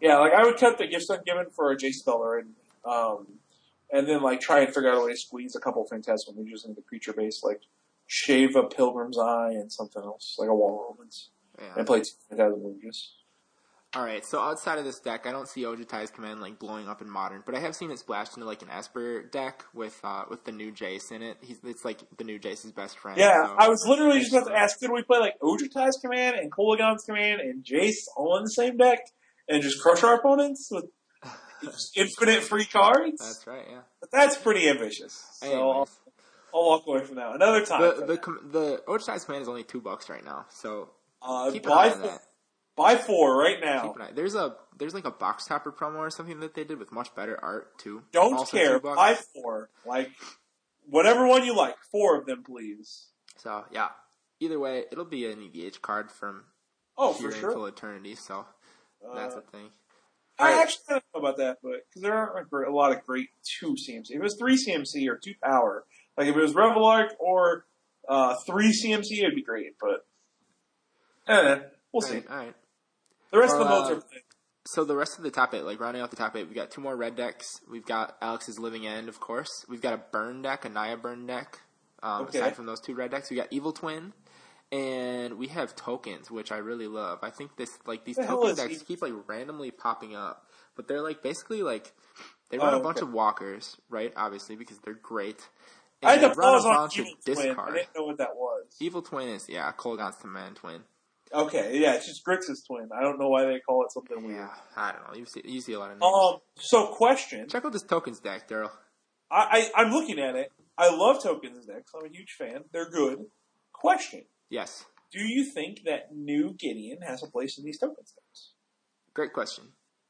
Speaker 2: Yeah, like I would cut the gifts ungiven for a Jace Speller and um, and then like try and figure out a way to squeeze a couple of Phantasmal Mages into the creature base, like shave a Pilgrim's Eye and something else, like a Wall of Romance,
Speaker 1: Yeah.
Speaker 2: and play two Phantasmal Mages.
Speaker 1: All right, so outside of this deck, I don't see Ojutai's Command like blowing up in Modern, but I have seen it splashed into like an Esper deck with uh, with the new Jace in it. He's it's like the new Jace's best friend.
Speaker 2: Yeah,
Speaker 1: so.
Speaker 2: I was literally just about to ask, could we play like Ojutai's Command and Kolaghan's Command and Jace all in the same deck and just crush our opponents with just infinite free cards?
Speaker 1: That's right, yeah.
Speaker 2: But that's pretty ambitious. So I'll, I'll walk away from that. Another time.
Speaker 1: The the, com- the Ojutai's Command is only two bucks right now, so
Speaker 2: uh,
Speaker 1: keep an eye on
Speaker 2: four,
Speaker 1: that.
Speaker 2: Buy four right now.
Speaker 1: Keep an eye. There's a there's like a box topper promo or something that they did with much better art too.
Speaker 2: Don't
Speaker 1: also
Speaker 2: care. Buy four. Like whatever one you like. Four of them, please.
Speaker 1: So yeah. Either way, it'll be an E V H card from
Speaker 2: oh
Speaker 1: here
Speaker 2: for sure.
Speaker 1: until eternity. So uh, that's a thing.
Speaker 2: I
Speaker 1: right.
Speaker 2: actually don't know about that, but because there aren't a lot of great two C M C. If it was three C M C or two power, like if it was Revelark or uh, three C M C, it'd be great. But eh, we'll
Speaker 1: all
Speaker 2: see.
Speaker 1: Right, all right.
Speaker 2: The rest
Speaker 1: well,
Speaker 2: of the modes
Speaker 1: uh,
Speaker 2: are played.
Speaker 1: So the rest of the top eight, like rounding out the top eight, we got two more red decks. We've got Alex's Living End, of course. We've got a burn deck, a Naya burn deck. Um,
Speaker 2: okay.
Speaker 1: Aside from those two red decks, we got Evil Twin, and we have tokens, which I really love. I think this, like these
Speaker 2: the
Speaker 1: token decks
Speaker 2: Evil?
Speaker 1: keep like randomly popping up, but they're like basically like they run
Speaker 2: oh,
Speaker 1: a bunch
Speaker 2: okay.
Speaker 1: of walkers, right? Obviously because they're great.
Speaker 2: And I had
Speaker 1: they
Speaker 2: to
Speaker 1: run
Speaker 2: pause
Speaker 1: a
Speaker 2: on
Speaker 1: bunch
Speaker 2: Evil
Speaker 1: of
Speaker 2: Twin.
Speaker 1: discard.
Speaker 2: I didn't know what that was.
Speaker 1: Evil Twin is yeah, Kolaghan's Command Twin.
Speaker 2: Okay, yeah, it's just Grixis twin. I don't know why they call it something weird.
Speaker 1: Yeah, I don't know. You see, you see a lot of names.
Speaker 2: Um, so question.
Speaker 1: Check out this tokens deck, Daryl.
Speaker 2: I, I, I'm looking at it. I love tokens decks. I'm a huge fan. They're good. Question.
Speaker 1: Yes.
Speaker 2: Do you think that new Gideon has a place in these tokens decks?
Speaker 1: Great question.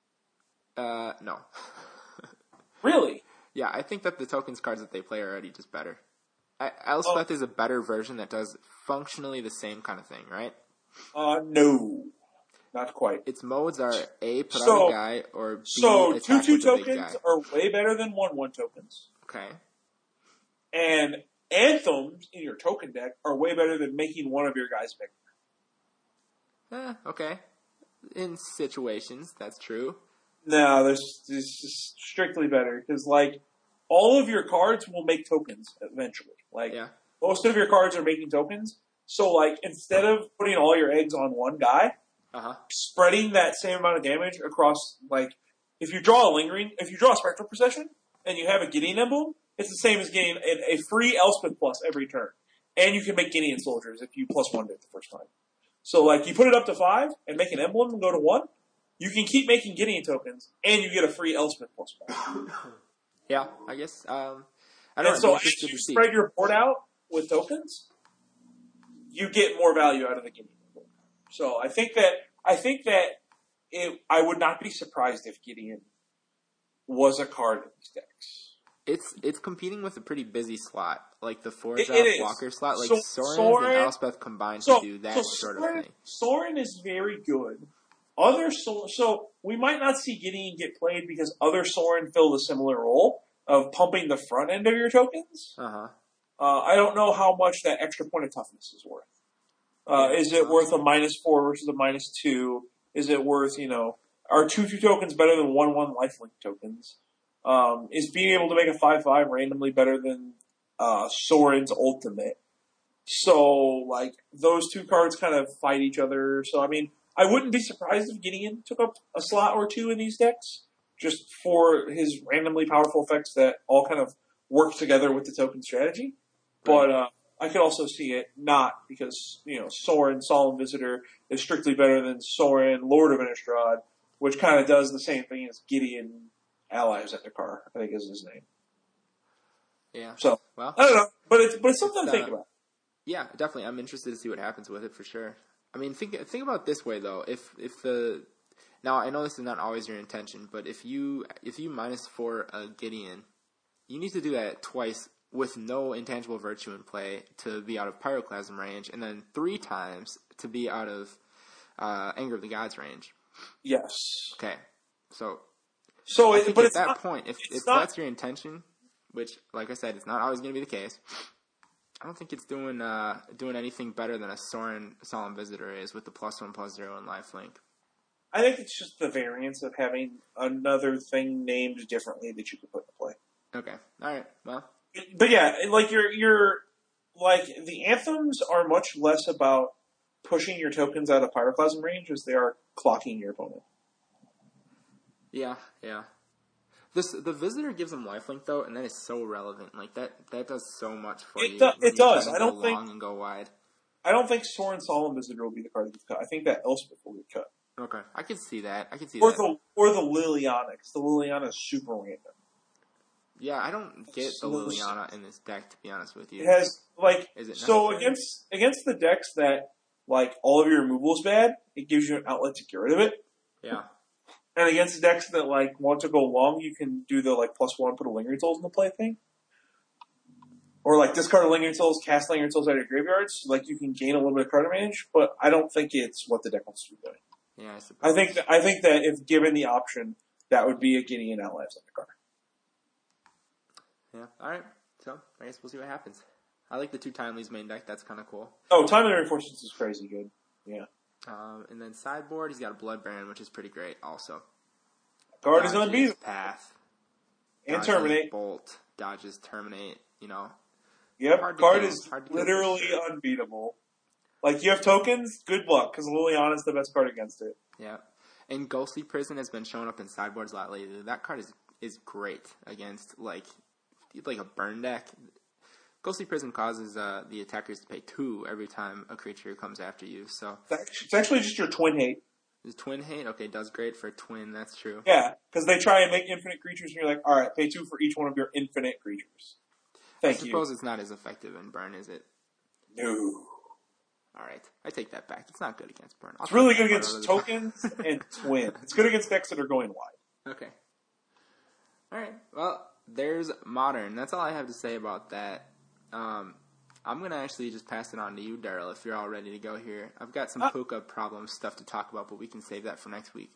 Speaker 1: Uh, no.
Speaker 2: Really?
Speaker 1: Yeah, I think that the tokens cards that they play are already just better. I, Elspeth oh. is a better version that does functionally the same kind of thing, right?
Speaker 2: Uh, no. Not quite.
Speaker 1: Its modes are A, put
Speaker 2: so,
Speaker 1: out a guy, or B,
Speaker 2: so
Speaker 1: attack
Speaker 2: two two
Speaker 1: with a big
Speaker 2: tokens
Speaker 1: guy.
Speaker 2: are way better than one one tokens.
Speaker 1: Okay.
Speaker 2: And anthems in your token deck are way better than making one of your guys bigger.
Speaker 1: Eh, okay. In situations, that's true.
Speaker 2: No, there's, there's just strictly better because, like, all of your cards will make tokens eventually. Like,
Speaker 1: yeah.
Speaker 2: most of your cards are making tokens. So, like, instead of putting all your eggs on one guy,
Speaker 1: uh-huh.
Speaker 2: spreading that same amount of damage across, like, if you draw a lingering, if you draw a spectral procession and you have a Gideon emblem, it's the same as getting a, a free Elspeth plus every turn. And you can make Gideon soldiers if you plus one it the first time. So, like, you put it up to five and make an emblem and go to one, you can keep making Gideon tokens, and you get a free Elspeth plus one.
Speaker 1: Yeah, I guess. Um, I don't
Speaker 2: and
Speaker 1: know.
Speaker 2: so, as you spread your board out with tokens, you get more value out of the Gideon. So I think that I think that it, I would not be surprised if Gideon was a card in these decks.
Speaker 1: It's it's competing with a pretty busy slot, like the four
Speaker 2: it,
Speaker 1: drop
Speaker 2: it
Speaker 1: Walker slot. Like
Speaker 2: so,
Speaker 1: Soren,
Speaker 2: Soren
Speaker 1: and Elspeth combined
Speaker 2: so,
Speaker 1: to do that
Speaker 2: so
Speaker 1: sort
Speaker 2: Soren,
Speaker 1: of thing.
Speaker 2: Soren is very good. Other so, so we might not see Gideon get played because other Soren filled a similar role of pumping the front end of your tokens.
Speaker 1: Uh-huh.
Speaker 2: Uh, I don't know how much that extra point of toughness is worth. Uh,
Speaker 1: yeah,
Speaker 2: is it worth a minus four versus a minus two? Is it worth, you know, are two two tokens better than one one lifelink tokens? Um, is being able to make a five five randomly better than uh, Soren's ultimate? So, like, those two cards kind of fight each other. So, I mean, I wouldn't be surprised if Gideon took up a slot or two in these decks, just for his randomly powerful effects that all kind of work together with the token strategy. But uh, I could also see it not, because, you know, Soren, Solemn Visitor, is strictly better than Soren, Lord of Innistrad, which kind of does the same thing as Gideon Allies Zendikar, I think is his name.
Speaker 1: Yeah.
Speaker 2: So,
Speaker 1: well,
Speaker 2: I don't know, but it's, but it's something
Speaker 1: it's,
Speaker 2: to think
Speaker 1: uh,
Speaker 2: about.
Speaker 1: Yeah, definitely. I'm interested to see what happens with it for sure. I mean, think think about it this way though. If if the now I know this is not always your intention, but if you if you minus four a Gideon, you need to do that twice with no intangible virtue in play to be out of Pyroclasm range, and then three times to be out of uh, Anger of the Gods range.
Speaker 2: Yes.
Speaker 1: Okay. So,
Speaker 2: so
Speaker 1: I
Speaker 2: it,
Speaker 1: think
Speaker 2: but
Speaker 1: at
Speaker 2: it's
Speaker 1: that
Speaker 2: not,
Speaker 1: point, if if
Speaker 2: not,
Speaker 1: that's your intention, which, like I said, it's not always going to be the case, I don't think it's doing uh, doing anything better than a Soren Solemn Visitor is with the plus one plus zero and lifelink.
Speaker 2: I think it's just the variance of having another thing named differently that you could put into play.
Speaker 1: Okay. All right. Well.
Speaker 2: But yeah, like you're you're like the anthems are much less about pushing your tokens out of pyroclasm range as they are clocking your opponent.
Speaker 1: Yeah. Yeah. This the visitor gives them lifelink though, and that is so relevant. Like that that does so much for
Speaker 2: It
Speaker 1: you.
Speaker 2: do, it does.
Speaker 1: I
Speaker 2: I don't
Speaker 1: go
Speaker 2: think
Speaker 1: long and go wide.
Speaker 2: I don't think Sorin Solemn Visitor will be the card that gets cut. I think that Elspeth will get cut.
Speaker 1: Okay, I can see that. I can see
Speaker 2: or
Speaker 1: that.
Speaker 2: the or the Liliana. The Liliana is super random.
Speaker 1: Yeah, I don't get the Liliana in this deck, to be honest with you.
Speaker 2: It has like
Speaker 1: is it
Speaker 2: so
Speaker 1: necessary?
Speaker 2: against against the decks that like all of your removal is bad. It gives you an outlet to get rid of it.
Speaker 1: Yeah.
Speaker 2: And against decks that like want to go long, you can do the like plus one, put a Lingering Souls in the play thing. Or like discard a Lingering Souls, cast Lingering Souls out of your graveyards. Like you can gain a little bit of card advantage, but I don't think it's what the deck wants to be doing.
Speaker 1: Yeah, I suppose.
Speaker 2: I think that, I think that if given the option, that would be a Gideon Outlives on the card.
Speaker 1: Yeah. All right. So I guess we'll see what happens. I like the two Timely's main deck. That's kind of cool.
Speaker 2: Oh, Timely Reinforcements is crazy good. Yeah.
Speaker 1: Um, and then sideboard, he's got a Blood Baron, which is pretty great. Also,
Speaker 2: Guard is
Speaker 1: Dodges
Speaker 2: unbeatable.
Speaker 1: Path
Speaker 2: And
Speaker 1: dodges
Speaker 2: Terminate.
Speaker 1: Bolt, dodges Terminate. You know.
Speaker 2: Yep.
Speaker 1: Hard to
Speaker 2: Card
Speaker 1: kill.
Speaker 2: is
Speaker 1: Hard to kill
Speaker 2: literally
Speaker 1: for sure.
Speaker 2: unbeatable. Like you have tokens, good luck because Liliana is the best card against it.
Speaker 1: Yeah. And Ghostly Prison has been showing up in sideboards a lot lately. That card is is great against like like a burn deck. Ghostly Prison causes uh, the attackers to pay two every time a creature comes after you. So
Speaker 2: It's actually just your twin hate.
Speaker 1: is twin hate okay? Does great for twin. That's true.
Speaker 2: Yeah, because they try and make infinite creatures, and you're like, all right, pay two for each one of your infinite creatures. Thank
Speaker 1: I
Speaker 2: you.
Speaker 1: suppose it's not as effective in burn, is it?
Speaker 2: No.
Speaker 1: All right, I take that back. It's not good against burn. I'll
Speaker 2: It's really
Speaker 1: take
Speaker 2: good
Speaker 1: that
Speaker 2: against
Speaker 1: part of the-
Speaker 2: tokens and twin. It's good against decks that are going wide.
Speaker 1: Okay. All right. Well, there's modern. That's all I have to say about that. Um, I'm gonna actually just pass it on to you, Daryl, if you're all ready to go here. I've got some
Speaker 2: Uh,
Speaker 1: Puka problem stuff to talk about, but we can save that for next week.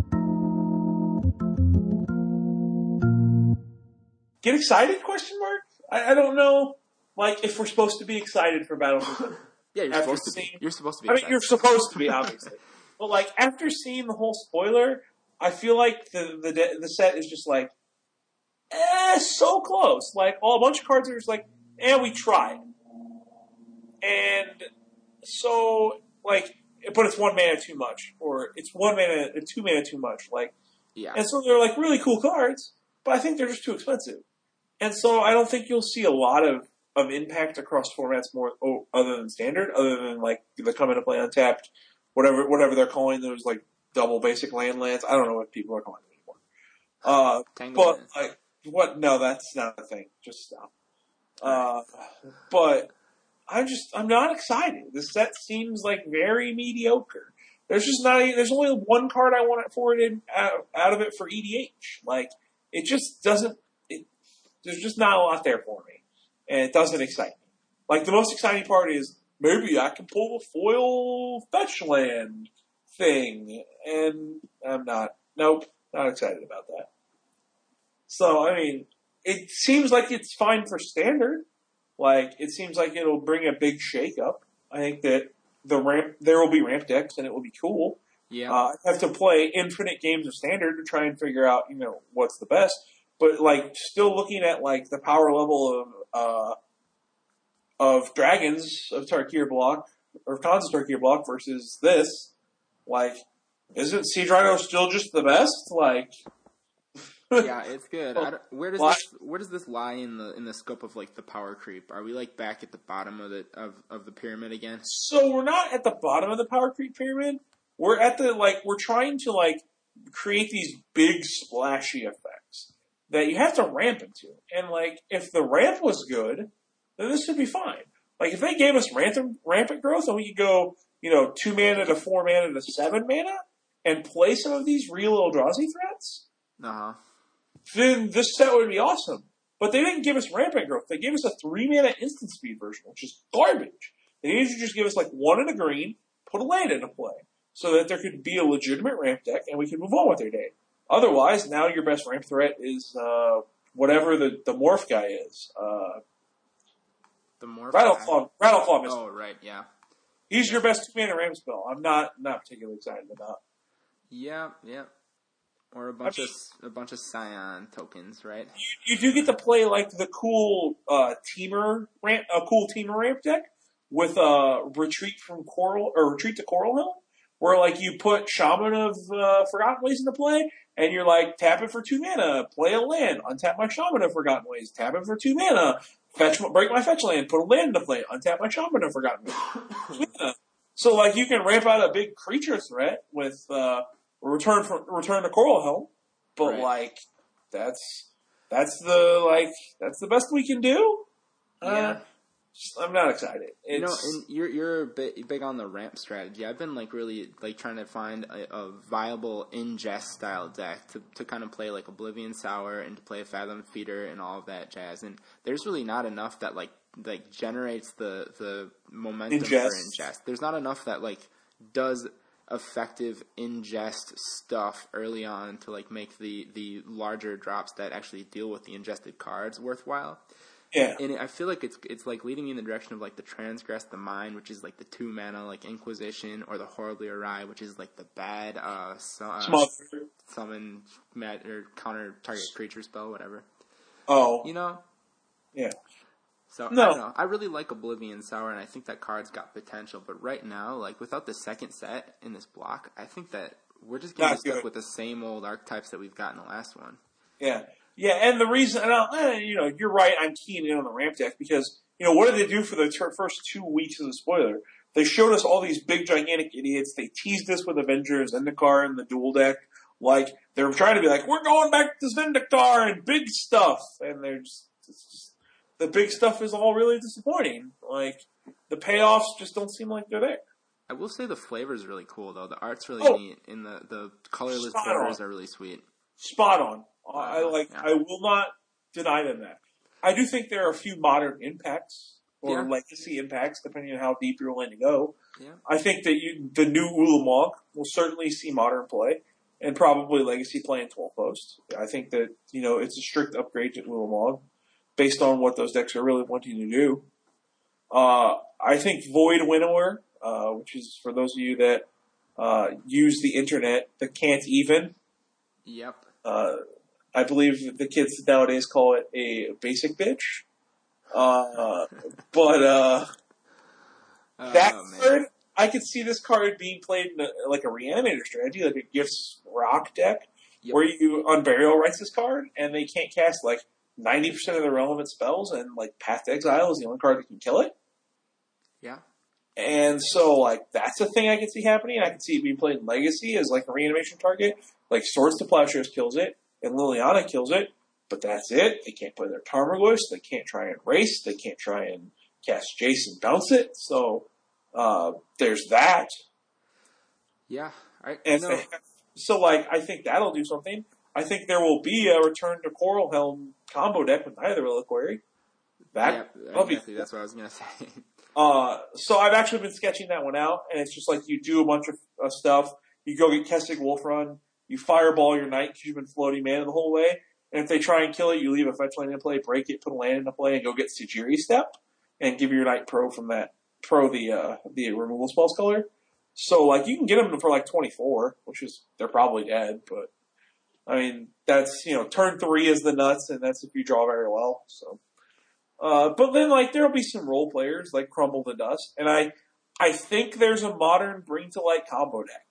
Speaker 2: Get excited? Question mark. I, I don't know. Like if we're supposed to be excited for Battle for
Speaker 1: Yeah, you're
Speaker 2: After
Speaker 1: supposed to
Speaker 2: seeing-
Speaker 1: be. You're supposed to be.
Speaker 2: I mean,
Speaker 1: excited.
Speaker 2: you're supposed to be, obviously. But, like, after seeing the whole spoiler, I feel like the the de- the set is just like, eh, so close. Like, all a bunch of cards are just like, eh, we tried. And so, like, but it's one mana too much. Or it's one mana, two mana too much. Like,
Speaker 1: Yeah.
Speaker 2: and so they're, like, really cool cards, but I think they're just too expensive. And so I don't think you'll see a lot of of impact across formats more oh, other than standard, other than like the come into play untapped, whatever whatever they're calling those like double basic land lands. I don't know what people are calling them anymore. Uh,
Speaker 1: Tangle
Speaker 2: but
Speaker 1: lands.
Speaker 2: like what? No, that's not a thing. Just stop. Uh, but I'm just I'm not excited. The set seems like very mediocre. There's just not. There's only one card I want it forwarded out, out of it for E D H. Like it just doesn't. It, there's just not a lot there for me. And it doesn't excite me. Like, the most exciting part is, maybe I can pull the foil fetch land thing. And I'm not. Nope. Not excited about that. So, I mean, it seems like it's fine for standard. Like, it seems like it'll bring a big shakeup. I think that the ramp, there will be ramp decks and it will be cool.
Speaker 1: Yeah.
Speaker 2: Uh, I have to play infinite games of standard to try and figure out, you know, what's the best. But, like, still looking at, like, the power level of, uh, of Dragons of Tarkir block, or Khans of Tarkir block versus this, like, isn't Siege Rhino still just the best? Like,
Speaker 1: Yeah, it's good. I don't, where does
Speaker 2: Why-
Speaker 1: this where does this lie in the in the scope of like the power creep? Are we like back at the bottom of the of, of the pyramid again?
Speaker 2: so we're not at the bottom of the power creep pyramid. We're at the, like, we're trying to, like, create these big splashy effects that you have to ramp into. And, like, if the ramp was good, then this would be fine. Like, if they gave us rampant, rampant growth and we could go, you know, two mana to four mana to seven mana and play some of these real Eldrazi threats,
Speaker 1: Uh huh.
Speaker 2: then this set would be awesome. But they didn't give us rampant growth. They gave us a three mana instant speed version, which is garbage. They needed to just give us, like, one in a green, put a land into play, so that there could be a legitimate ramp deck and we could move on with their day. Otherwise, now your best ramp threat is uh, whatever the, the morph guy is. Uh,
Speaker 1: The more
Speaker 2: Rattleclaw, Rattleclaw Mystic.
Speaker 1: Oh right, yeah,
Speaker 2: He's your best two mana ramp spell. I'm not not particularly excited about.
Speaker 1: Yeah, yeah. Or a bunch I mean, of a bunch of Scion tokens, right?
Speaker 2: You, you do get to play like the cool uh, teamer ramp, a cool teamer ramp deck with a uh, retreat from Coral or retreat to Coral Hill, where like you put Shaman of uh, Forgotten Ways into play, and you're like tap it for two mana, play a land, untap my Shaman of Forgotten Ways, tap it for two mana, fetch break my fetch land, put a land into play, untap my Shaman of Forgotten Ways. So like you can ramp out a big creature threat with. Uh, Return from return to Coral Helm, but right. like that's that's the like that's the best we can do. Yeah, uh, just, I'm not excited. It's,
Speaker 1: you know, and you're you're big, big on the ramp strategy. I've been like really like trying to find a, a viable ingest style deck to to kind of play like Oblivion Sour and to play Fathom Feeder and all of that jazz. And there's really not enough that like like generates the the momentum ingest. for ingest. There's not enough that like does effective ingest stuff early on to like make the the larger drops that actually deal with the ingested cards worthwhile.
Speaker 2: Yeah,
Speaker 1: and it, I feel like it's it's like leading me in the direction of like the Transgress the Mind, which is like the two mana like Inquisition, or the Horribly Awry, which is like the bad uh, su- uh summon mad or counter target creature spell, whatever.
Speaker 2: Oh,
Speaker 1: you know,
Speaker 2: yeah.
Speaker 1: So, no. I don't know. I really like Oblivion Sour, and I think that card's got potential. But right now, like, without the second set in this block, I think that we're just going to be stuck with the same old archetypes that we've got in the last one.
Speaker 2: Yeah. Yeah, and the reason, and I'll, you know, you're right, I'm keen in on the ramp deck, because, you know, what did they do for the ter- first two weeks of the spoiler? They showed us all these big, gigantic idiots. They teased us with Avengers, Zendikar, and the dual deck. Like, they were trying to be like, we're going back to Zendikar and big stuff. And they're just, it's just the big stuff is all really disappointing. Like, the payoffs just don't seem like they're there.
Speaker 1: I will say the flavor is really cool, though. The art's really
Speaker 2: oh,
Speaker 1: neat, and the, the colorless borders are really sweet.
Speaker 2: Spot on. Uh, I like.
Speaker 1: Yeah.
Speaker 2: I will not deny them that. I do think there are a few modern impacts or
Speaker 1: yeah.
Speaker 2: legacy impacts, depending on how deep you're willing to go.
Speaker 1: Yeah.
Speaker 2: I think that you, the new Ulamog will certainly see modern play, and probably legacy play in twelve post. I think that you know it's a strict upgrade to Ulamog, based on what those decks are really wanting to do. Uh, I think Void Winnower, uh, which is for those of you that uh, use the internet, the can't even.
Speaker 1: Yep.
Speaker 2: Uh, I believe the kids nowadays call it a basic bitch. Uh, but uh,
Speaker 1: oh,
Speaker 2: that
Speaker 1: man.
Speaker 2: card, I could see this card being played in a, like a Reanimator strategy, like a Gifts Rock deck,
Speaker 1: yep.
Speaker 2: where you Unburial writes this card, and they can't cast like ninety percent of the relevant spells, and like Path to Exile is the only card that can kill it.
Speaker 1: Yeah.
Speaker 2: And so, like, that's a thing I can see happening. I can see it being played in Legacy as, like, a reanimation target. Like, Swords to Plowshares kills it, and Liliana kills it, but that's it. They can't play their Tarmogoyf. They can't try and race. They can't try and cast Jace and bounce it. So, uh, there's that.
Speaker 1: Yeah. I,
Speaker 2: and
Speaker 1: no.
Speaker 2: they, so, like, I think that'll do something. I think there will be a Return to Coral Helm combo deck with neither Reliquary. That,
Speaker 1: yeah, exactly. That's what I was going to say.
Speaker 2: Uh, so I've actually been sketching that one out, and it's just like you do a bunch of uh, stuff. You go get Kessig Wolfrun, you fireball your knight because you've been floating mana the whole way, and if they try and kill it, you leave a fetch land in play, break it, put a land into play, and go get Sejiri Step, and give your knight pro from that, pro the, uh, the removal spells color. So, like, you can get them for like twenty-four, which is, they're probably dead, but, I mean, that's, you know, turn three is the nuts, and that's if you draw very well, so. Uh, but then, like, there'll be some role players, like Crumble to Dust, and I, I think there's a modern Bring to Light combo deck.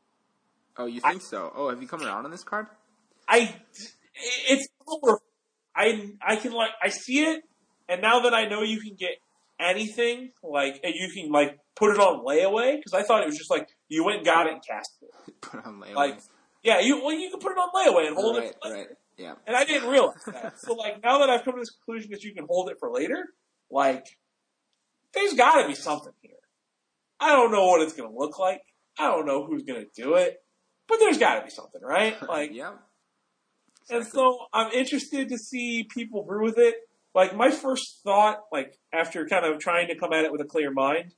Speaker 1: Oh, you think I, so? Oh, have you come around on this card?
Speaker 2: I, it's over. I, I can, like, I see it, and now that I know you can get anything, like, and you can, like, put it on layaway, because I thought it was just, like, you went and got it and cast it.
Speaker 1: Put it on layaway.
Speaker 2: Like, yeah, you, well, you can put it on layaway and hold
Speaker 1: right,
Speaker 2: it for later.
Speaker 1: Right, yeah.
Speaker 2: And I didn't realize that. So, like, now that I've come to this conclusion that you can hold it for later, like, there's gotta be something here. I don't know what it's gonna look like. I don't know who's gonna do it. But there's gotta be something, right? Like,
Speaker 1: yeah. Exactly.
Speaker 2: And so I'm interested to see people brew with it. Like, my first thought, like, after kind of trying to come at it with a clear mind,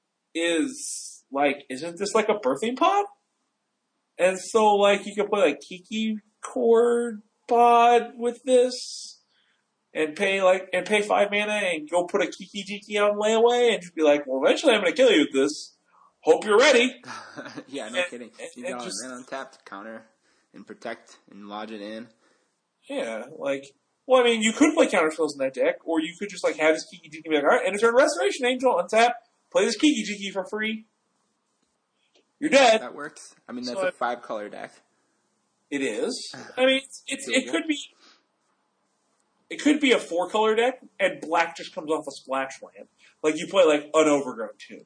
Speaker 2: is, like, isn't this like a birthing pod? And so, like, you could play, like, Kiki Cord pod with this, and pay, like, and pay five mana and go put a Kiki Jiki on layaway and just be like, well, eventually I'm gonna kill you with this. hope you're ready.
Speaker 1: yeah, no
Speaker 2: and,
Speaker 1: kidding.
Speaker 2: And,
Speaker 1: You
Speaker 2: and
Speaker 1: go
Speaker 2: just,
Speaker 1: and untap, counter, and protect, and lodge it in.
Speaker 2: Yeah, like, well, I mean, you could play counterspells in that deck, or you could just, like, have this Kiki Jiki be like, alright, end of turn Restoration Angel, untap, play this Kiki Jiki for free. You're dead.
Speaker 1: That works. I mean, that's
Speaker 2: so
Speaker 1: a five-color deck.
Speaker 2: It is. I mean, it's, it's it
Speaker 1: Doable.
Speaker 2: could be, it could be a four-color deck, and black just comes off a splash land. Like, you play, like, an Overgrown Tomb,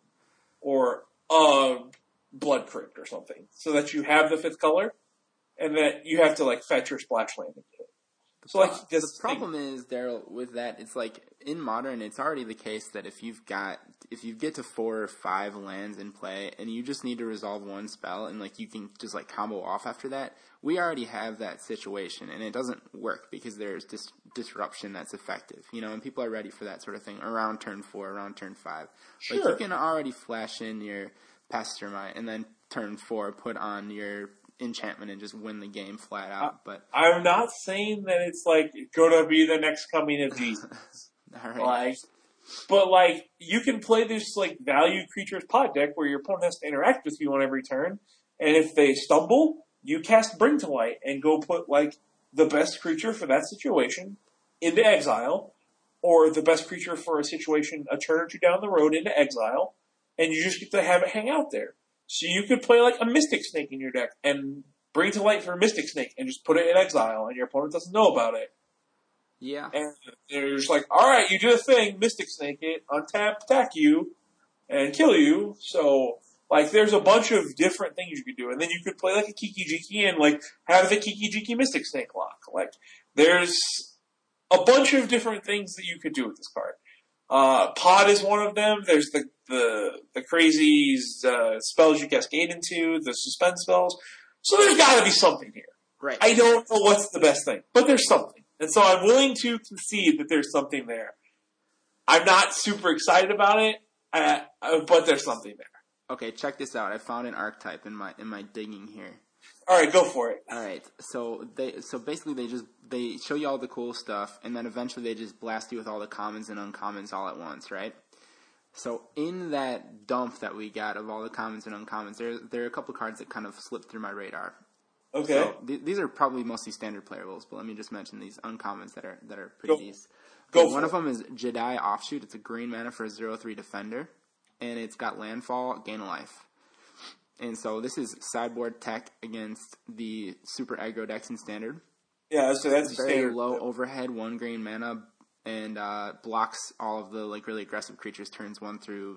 Speaker 2: or a Blood Crypt or something, so that you have the fifth color, and that you have to, like, fetch your splash land into it. So, like,
Speaker 1: Uh, the problem is, Daryl, with that, it's like, in Modern, it's already the case that if you've got, if you get to four or five lands in play, and you just need to resolve one spell, and, like, you can just, like, combo off after that, we already have that situation, and it doesn't work, because there's dis- disruption that's effective, you know, and people are ready for that sort of thing, around turn four, around turn five.
Speaker 2: Sure.
Speaker 1: Like, you can already flash in your Pestermite, and then turn four, put on your enchantment and just win the game flat out. But
Speaker 2: I'm not saying that it's like gonna be the next coming of Jesus.
Speaker 1: All right.
Speaker 2: Like, but like you can play this like value creatures pod deck where your opponent has to interact with you on every turn, and if they stumble, you cast Bring to Light and go put like the best creature for that situation into exile, or the best creature for a situation a turn or two down the road into exile, and you just get to have it hang out there. So you could play like a Mystic Snake in your deck and Bring to Light for a Mystic Snake and just put it in exile and your opponent doesn't know about it.
Speaker 1: Yeah.
Speaker 2: And you're just like, alright, you did a thing, Mystic Snake it, untap, attack you, and kill you. So, like, there's a bunch of different things you could do. And then you could play like a Kiki Jiki and like have the Kiki Jiki Mystic Snake lock. Like, there's a bunch of different things that you could do with this card. Uh, Pod is one of them. There's the, the, the crazy, uh, spells you cascade into, the suspend spells. So there's gotta be something here.
Speaker 1: Right.
Speaker 2: I don't know what's the best thing, but there's something. And so I'm willing to concede that there's something there. I'm not super excited about it, uh, but there's something there.
Speaker 1: Okay, check this out. I found an archetype in my, in my digging here.
Speaker 2: Alright, go for it.
Speaker 1: Alright, so they, so basically they just, they show you all the cool stuff, and then eventually they just blast you with all the commons and uncommons all at once, right? So in that dump that we got of all the commons and uncommons, there, there are a couple of cards that kind of slipped through my radar.
Speaker 2: Okay.
Speaker 1: So th- these are probably mostly standard playables, but let me just mention these uncommons that are, that are pretty
Speaker 2: Go,
Speaker 1: decent.
Speaker 2: go
Speaker 1: One
Speaker 2: for
Speaker 1: of
Speaker 2: it.
Speaker 1: them is Jedi Offshoot. It's a green mana for a zero three defender, and it's got landfall, gain a life. And so this is sideboard tech against the super aggro decks in standard.
Speaker 2: Yeah, so that's a
Speaker 1: Very
Speaker 2: standard.
Speaker 1: low overhead, one green mana, and uh, blocks all of the like really aggressive creatures turns one through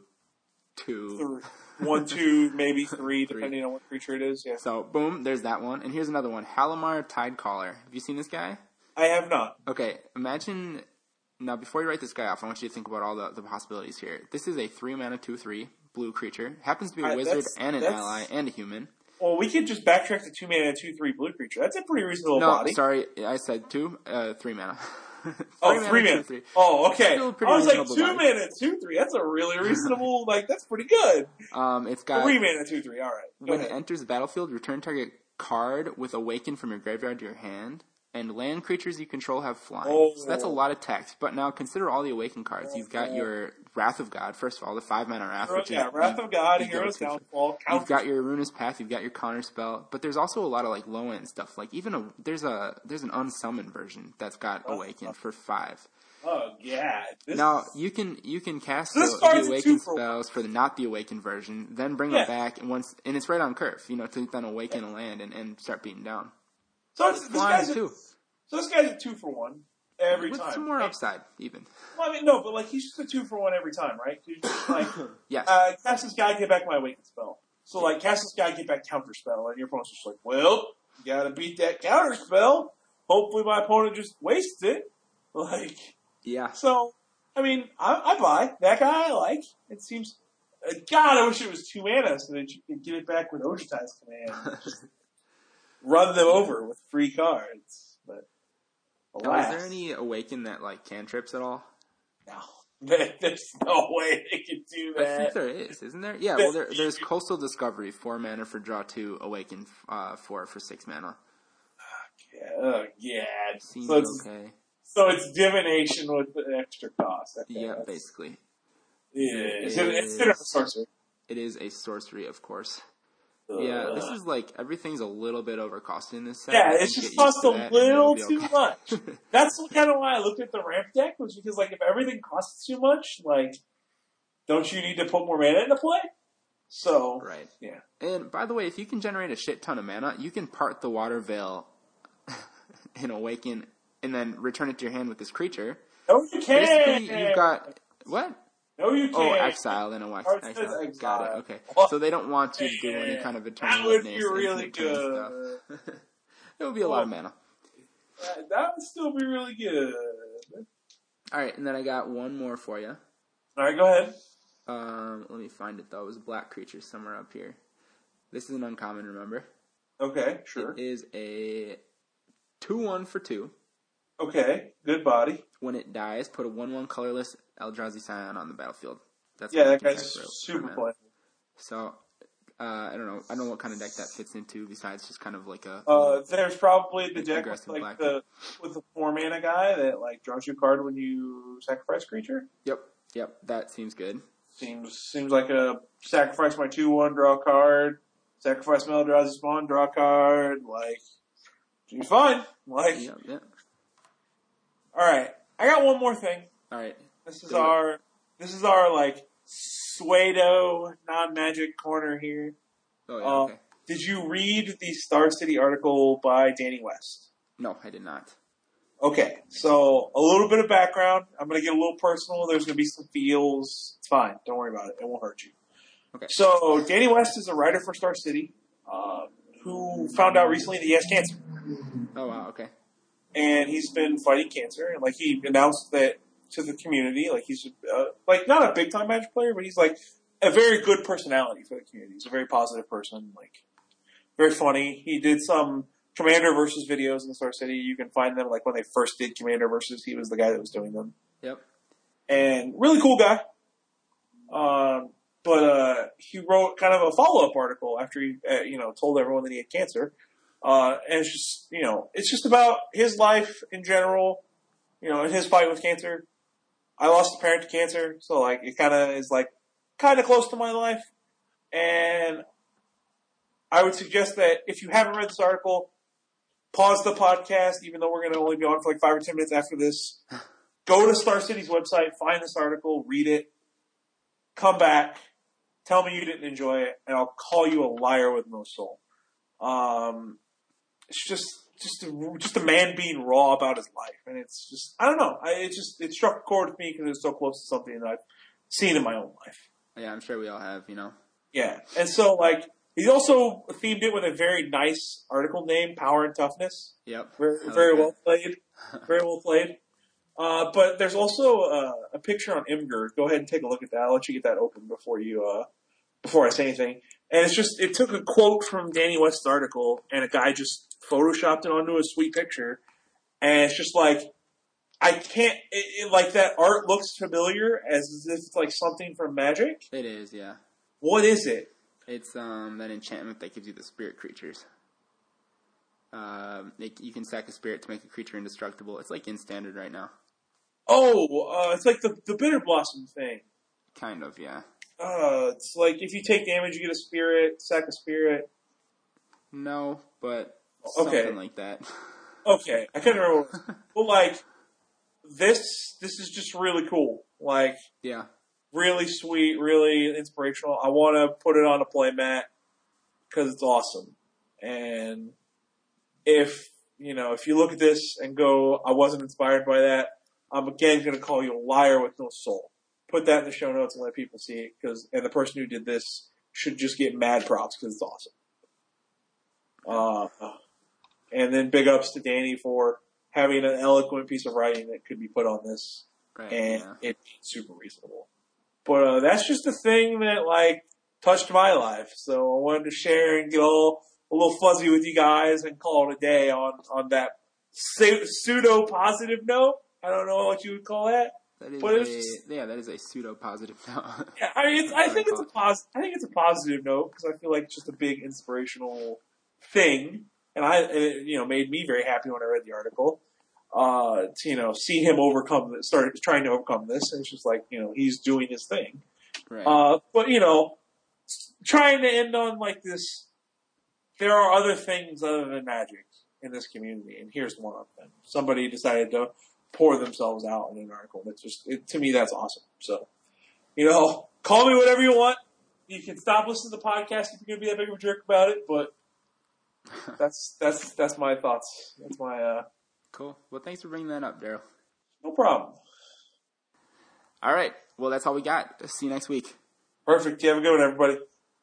Speaker 1: two.
Speaker 2: One, two, maybe three, depending on what creature it is. Yeah.
Speaker 1: So boom, there's that one. And here's another one, Halimar Tidecaller. Have you seen this guy?
Speaker 2: I have not.
Speaker 1: Okay, imagine now before you write this guy off, I want you to think about all the, the possibilities here. This is a three mana two three blue creature. Happens to be a
Speaker 2: I-
Speaker 1: wizard
Speaker 2: that's-
Speaker 1: and an
Speaker 2: that's-
Speaker 1: ally and a human.
Speaker 2: Well, we could just backtrack to two mana, two, three blue creature. That's a pretty reasonable
Speaker 1: No,
Speaker 2: body.
Speaker 1: sorry, I said two, uh, three mana. three
Speaker 2: Oh, three
Speaker 1: two,
Speaker 2: mana.
Speaker 1: three.
Speaker 2: Oh, okay.
Speaker 1: Still
Speaker 2: I
Speaker 1: a pretty
Speaker 2: was like,
Speaker 1: reasonable
Speaker 2: two
Speaker 1: body.
Speaker 2: mana, two, three. That's a really reasonable, like, that's pretty good.
Speaker 1: Um, it's got
Speaker 2: Three mana, two, three. All right. Go
Speaker 1: when
Speaker 2: ahead.
Speaker 1: it enters the battlefield, return target card with Awaken from your graveyard to your hand, and land creatures you control have flying.
Speaker 2: Oh.
Speaker 1: So that's a lot of text. But now consider all the Awaken cards. You've got your Wrath of God, first of all, the five mana Wrath, which
Speaker 2: yeah,
Speaker 1: is
Speaker 2: Wrath
Speaker 1: the-
Speaker 2: of God,
Speaker 1: the
Speaker 2: Hero's
Speaker 1: go-to.
Speaker 2: Downfall,
Speaker 1: You've
Speaker 2: Counter.
Speaker 1: got your Ruinous Path, you've got your counter spell, but there's also a lot of like low end stuff. Like even a there's a there's an unsummoned version that's got Awaken for five.
Speaker 2: Oh, yeah. This
Speaker 1: Now
Speaker 2: is-
Speaker 1: you can you can cast
Speaker 2: This
Speaker 1: the,
Speaker 2: card's
Speaker 1: the
Speaker 2: a
Speaker 1: Awaken
Speaker 2: two for one.
Speaker 1: spells for the not the Awaken version, then bring
Speaker 2: Yeah.
Speaker 1: them back and once and it's right on curve, you know, to then Awaken a land and, and start beating down.
Speaker 2: so it's, this
Speaker 1: Flying
Speaker 2: guy's a,
Speaker 1: too,
Speaker 2: so this guy's a two for one every
Speaker 1: with
Speaker 2: time.
Speaker 1: some more
Speaker 2: right?
Speaker 1: upside even.
Speaker 2: Well, I mean, no, but like he's just a two for one every time, right? He's just like,
Speaker 1: Yes,
Speaker 2: uh, cast this guy, get back my Awaken spell. So like, cast this guy, get back counter spell, and your opponent's just like, well, you gotta beat that counter spell. Hopefully my opponent just wastes it. Like,
Speaker 1: yeah.
Speaker 2: so, I mean, I, I buy. That guy I like. It seems, uh, God, I wish it was two mana so that you could get it back with Ojutai's command. and just run them over with free cards. But,
Speaker 1: Now,
Speaker 2: alas,
Speaker 1: is there any Awaken that like cantrips at all?
Speaker 2: no. There's no way they could do
Speaker 1: I
Speaker 2: that.
Speaker 1: think there is, isn't there? Yeah, well, there, there's Coastal Discovery, four mana for draw two, Awaken uh, four for six mana.
Speaker 2: Yeah, oh, yeah.
Speaker 1: Seems
Speaker 2: So it's,
Speaker 1: okay.
Speaker 2: so it's divination with the extra cost. Okay,
Speaker 1: Yeah,
Speaker 2: that's-
Speaker 1: basically.
Speaker 2: Yeah, it's,
Speaker 1: It
Speaker 2: it's
Speaker 1: is-
Speaker 2: different sorcery.
Speaker 1: It is a sorcery, of course. Uh, yeah, this is like, everything's a little bit overcosted in this set.
Speaker 2: Yeah, it's just cost a little too okay. much. That's kind of why I looked at the ramp deck, was because, like, if everything costs too much, like, don't you need to put more mana into play? So,
Speaker 1: right.
Speaker 2: Yeah.
Speaker 1: And, by the way, if you can generate a shit ton of mana, you can part the Water Veil and Awaken, and then return it to your hand with this creature.
Speaker 2: No, you can't!
Speaker 1: Basically, you've got... What?
Speaker 2: No, you can't.
Speaker 1: Oh, exile and a wax. Exile. exile. Got it. Okay.
Speaker 2: Oh,
Speaker 1: so they don't want you to do any kind of eternal
Speaker 2: That would
Speaker 1: witness,
Speaker 2: be really good.
Speaker 1: Stuff. It would be a lot of mana.
Speaker 2: That, that would still be really good.
Speaker 1: All right, and then I got one more for you.
Speaker 2: All right, go ahead.
Speaker 1: Um, let me find it though. It was a black creature somewhere up here. This is an uncommon. Remember?
Speaker 2: Okay, sure.
Speaker 1: It is a two one for two.
Speaker 2: Okay, good body.
Speaker 1: When it dies, put a one one colorless Eldrazi Scion on the battlefield. That's
Speaker 2: yeah, that guy's super playable.
Speaker 1: So, uh, I don't know. I don't know what kind of deck that fits into besides just kind of like a...
Speaker 2: Uh, there's probably the deck with, like, the, with the four mana guy that, like, draws you a card when you sacrifice a creature.
Speaker 1: Yep, yep, that seems good.
Speaker 2: Seems seems like a sacrifice my two one, draw a card. Sacrifice my Eldrazi Spawn, draw a card. Like, seems fine. Like...
Speaker 1: Yep, yep.
Speaker 2: Alright, I got one more thing.
Speaker 1: Alright.
Speaker 2: This is our, this is our, like, pseudo non-magic corner here.
Speaker 1: Oh, yeah,
Speaker 2: uh,
Speaker 1: okay.
Speaker 2: Did you read the Star City article by Danny West?
Speaker 1: No, I did not.
Speaker 2: Okay, so a little bit of background. I'm going to get a little personal. There's going to be some feels. It's fine. Don't worry about it. It won't hurt you.
Speaker 1: Okay.
Speaker 2: So Danny West is a writer for Star City uh, who found out recently that he has cancer.
Speaker 1: Oh, wow, okay.
Speaker 2: And he's been fighting cancer. And, like, he announced that to the community. Like, he's, uh, like, not a big-time Magic player, but he's, like, a very good personality for the community. He's a very positive person, like, very funny. He did some Commander versus videos in Star City. You can find them, like, when they first did Commander versus, he was the guy that was doing them.
Speaker 1: Yep.
Speaker 2: And really cool guy. Um, but, uh, he wrote kind of a follow-up article after he, uh, you know, told everyone that he had cancer. Uh, and it's just, you know, it's just about his life in general, you know, and his fight with cancer. I lost a parent to cancer, so, like, it kind of is, like, kind of close to my life. And I would suggest that if you haven't read this article, pause the podcast, even though we're going to only be on for, like, five or ten minutes after this. Go to Star City's website, find this article, read it, come back, tell me you didn't enjoy it, and I'll call you a liar with no soul. Um, it's just, just a, just a man being raw about his life. And it's just, I don't know. I, it just, it struck a chord with me because it's so close to something that I've seen in my own life.
Speaker 1: Yeah, I'm sure we all have, you know.
Speaker 2: Yeah. And so, like, he also themed it with a very nice article name, Power and Toughness.
Speaker 1: Yep.
Speaker 2: Very, very well played. Very well played. Uh, but there's also uh, a picture on Imgur. Go ahead and take a look at that. I'll let you get that open before you, uh, before I say anything. And it's just, it took a quote from Danny West's article, and a guy just photoshopped it onto a sweet picture. And it's just like, I can't, it, it, like, that art looks familiar as if it's like something from Magic.
Speaker 1: It is, yeah.
Speaker 2: What is it?
Speaker 1: It's um that enchantment that gives you the spirit creatures. Um, it, you can sack a spirit to make a creature indestructible. It's like in standard right now.
Speaker 2: Oh, uh, it's like the, the Bitter Blossom thing.
Speaker 1: Kind of, yeah.
Speaker 2: Uh, it's like if you take damage, you get a spirit, sack a spirit.
Speaker 1: No, but
Speaker 2: okay.
Speaker 1: Something like that.
Speaker 2: Okay, I couldn't remember. But like this, this is just really cool. Like,
Speaker 1: yeah,
Speaker 2: really sweet, really inspirational. I want to put it on a playmat because it's awesome. And if you know, if you look at this and go, "I wasn't inspired by that," I'm again going to call you a liar with no soul. Put that in the show notes and let people see it. Because and the person who did this should just get mad props because it's awesome. Uh, and then big ups to Danny for having an eloquent piece of writing that could be put on this,
Speaker 1: right,
Speaker 2: and
Speaker 1: yeah.
Speaker 2: it's super reasonable. But uh, that's just a thing that like touched my life, so I wanted to share and get all a little fuzzy with you guys and call it a day on on that pseudo positive note. I don't know what you would call that.
Speaker 1: That is
Speaker 2: but
Speaker 1: a,
Speaker 2: just,
Speaker 1: yeah, that is a pseudo positive note.
Speaker 2: Yeah, I mean, it's, I think it's a pos- I think it's a positive note because I feel like it's just a big inspirational thing, and I, it, you know, made me very happy when I read the article. Uh, to, you know, see him overcome this, started trying to overcome this, and it's just like, you know, he's doing his thing.
Speaker 1: Right.
Speaker 2: Uh, but you know, trying to end on like this. There are other things other than Magic in this community, and here's one of them. Somebody decided to pour themselves out in an article. That's just it, to me, that's awesome. So, you know, call me whatever you want. You can stop listening to the podcast if you're gonna be that big of a jerk about it, but that's that's that's my thoughts. That's my uh.
Speaker 1: Cool. Well, thanks for bringing that up, Daryl.
Speaker 2: No problem.
Speaker 1: All right. Well, that's all we got. See you next week.
Speaker 2: Perfect. You have a good one, everybody.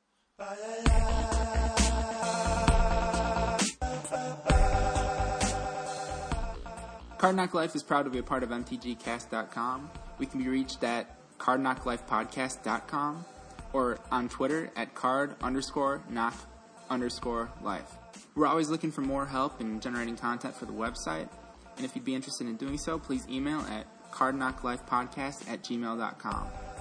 Speaker 1: Card Knock Life is proud to be a part of M T G Cast dot com. We can be reached at Card Knock Life Podcast dot com or on Twitter at card underscore knock underscore life. We're always looking for more help in generating content for the website, and if you'd be interested in doing so, please email at card knock life podcast at gmail dot com.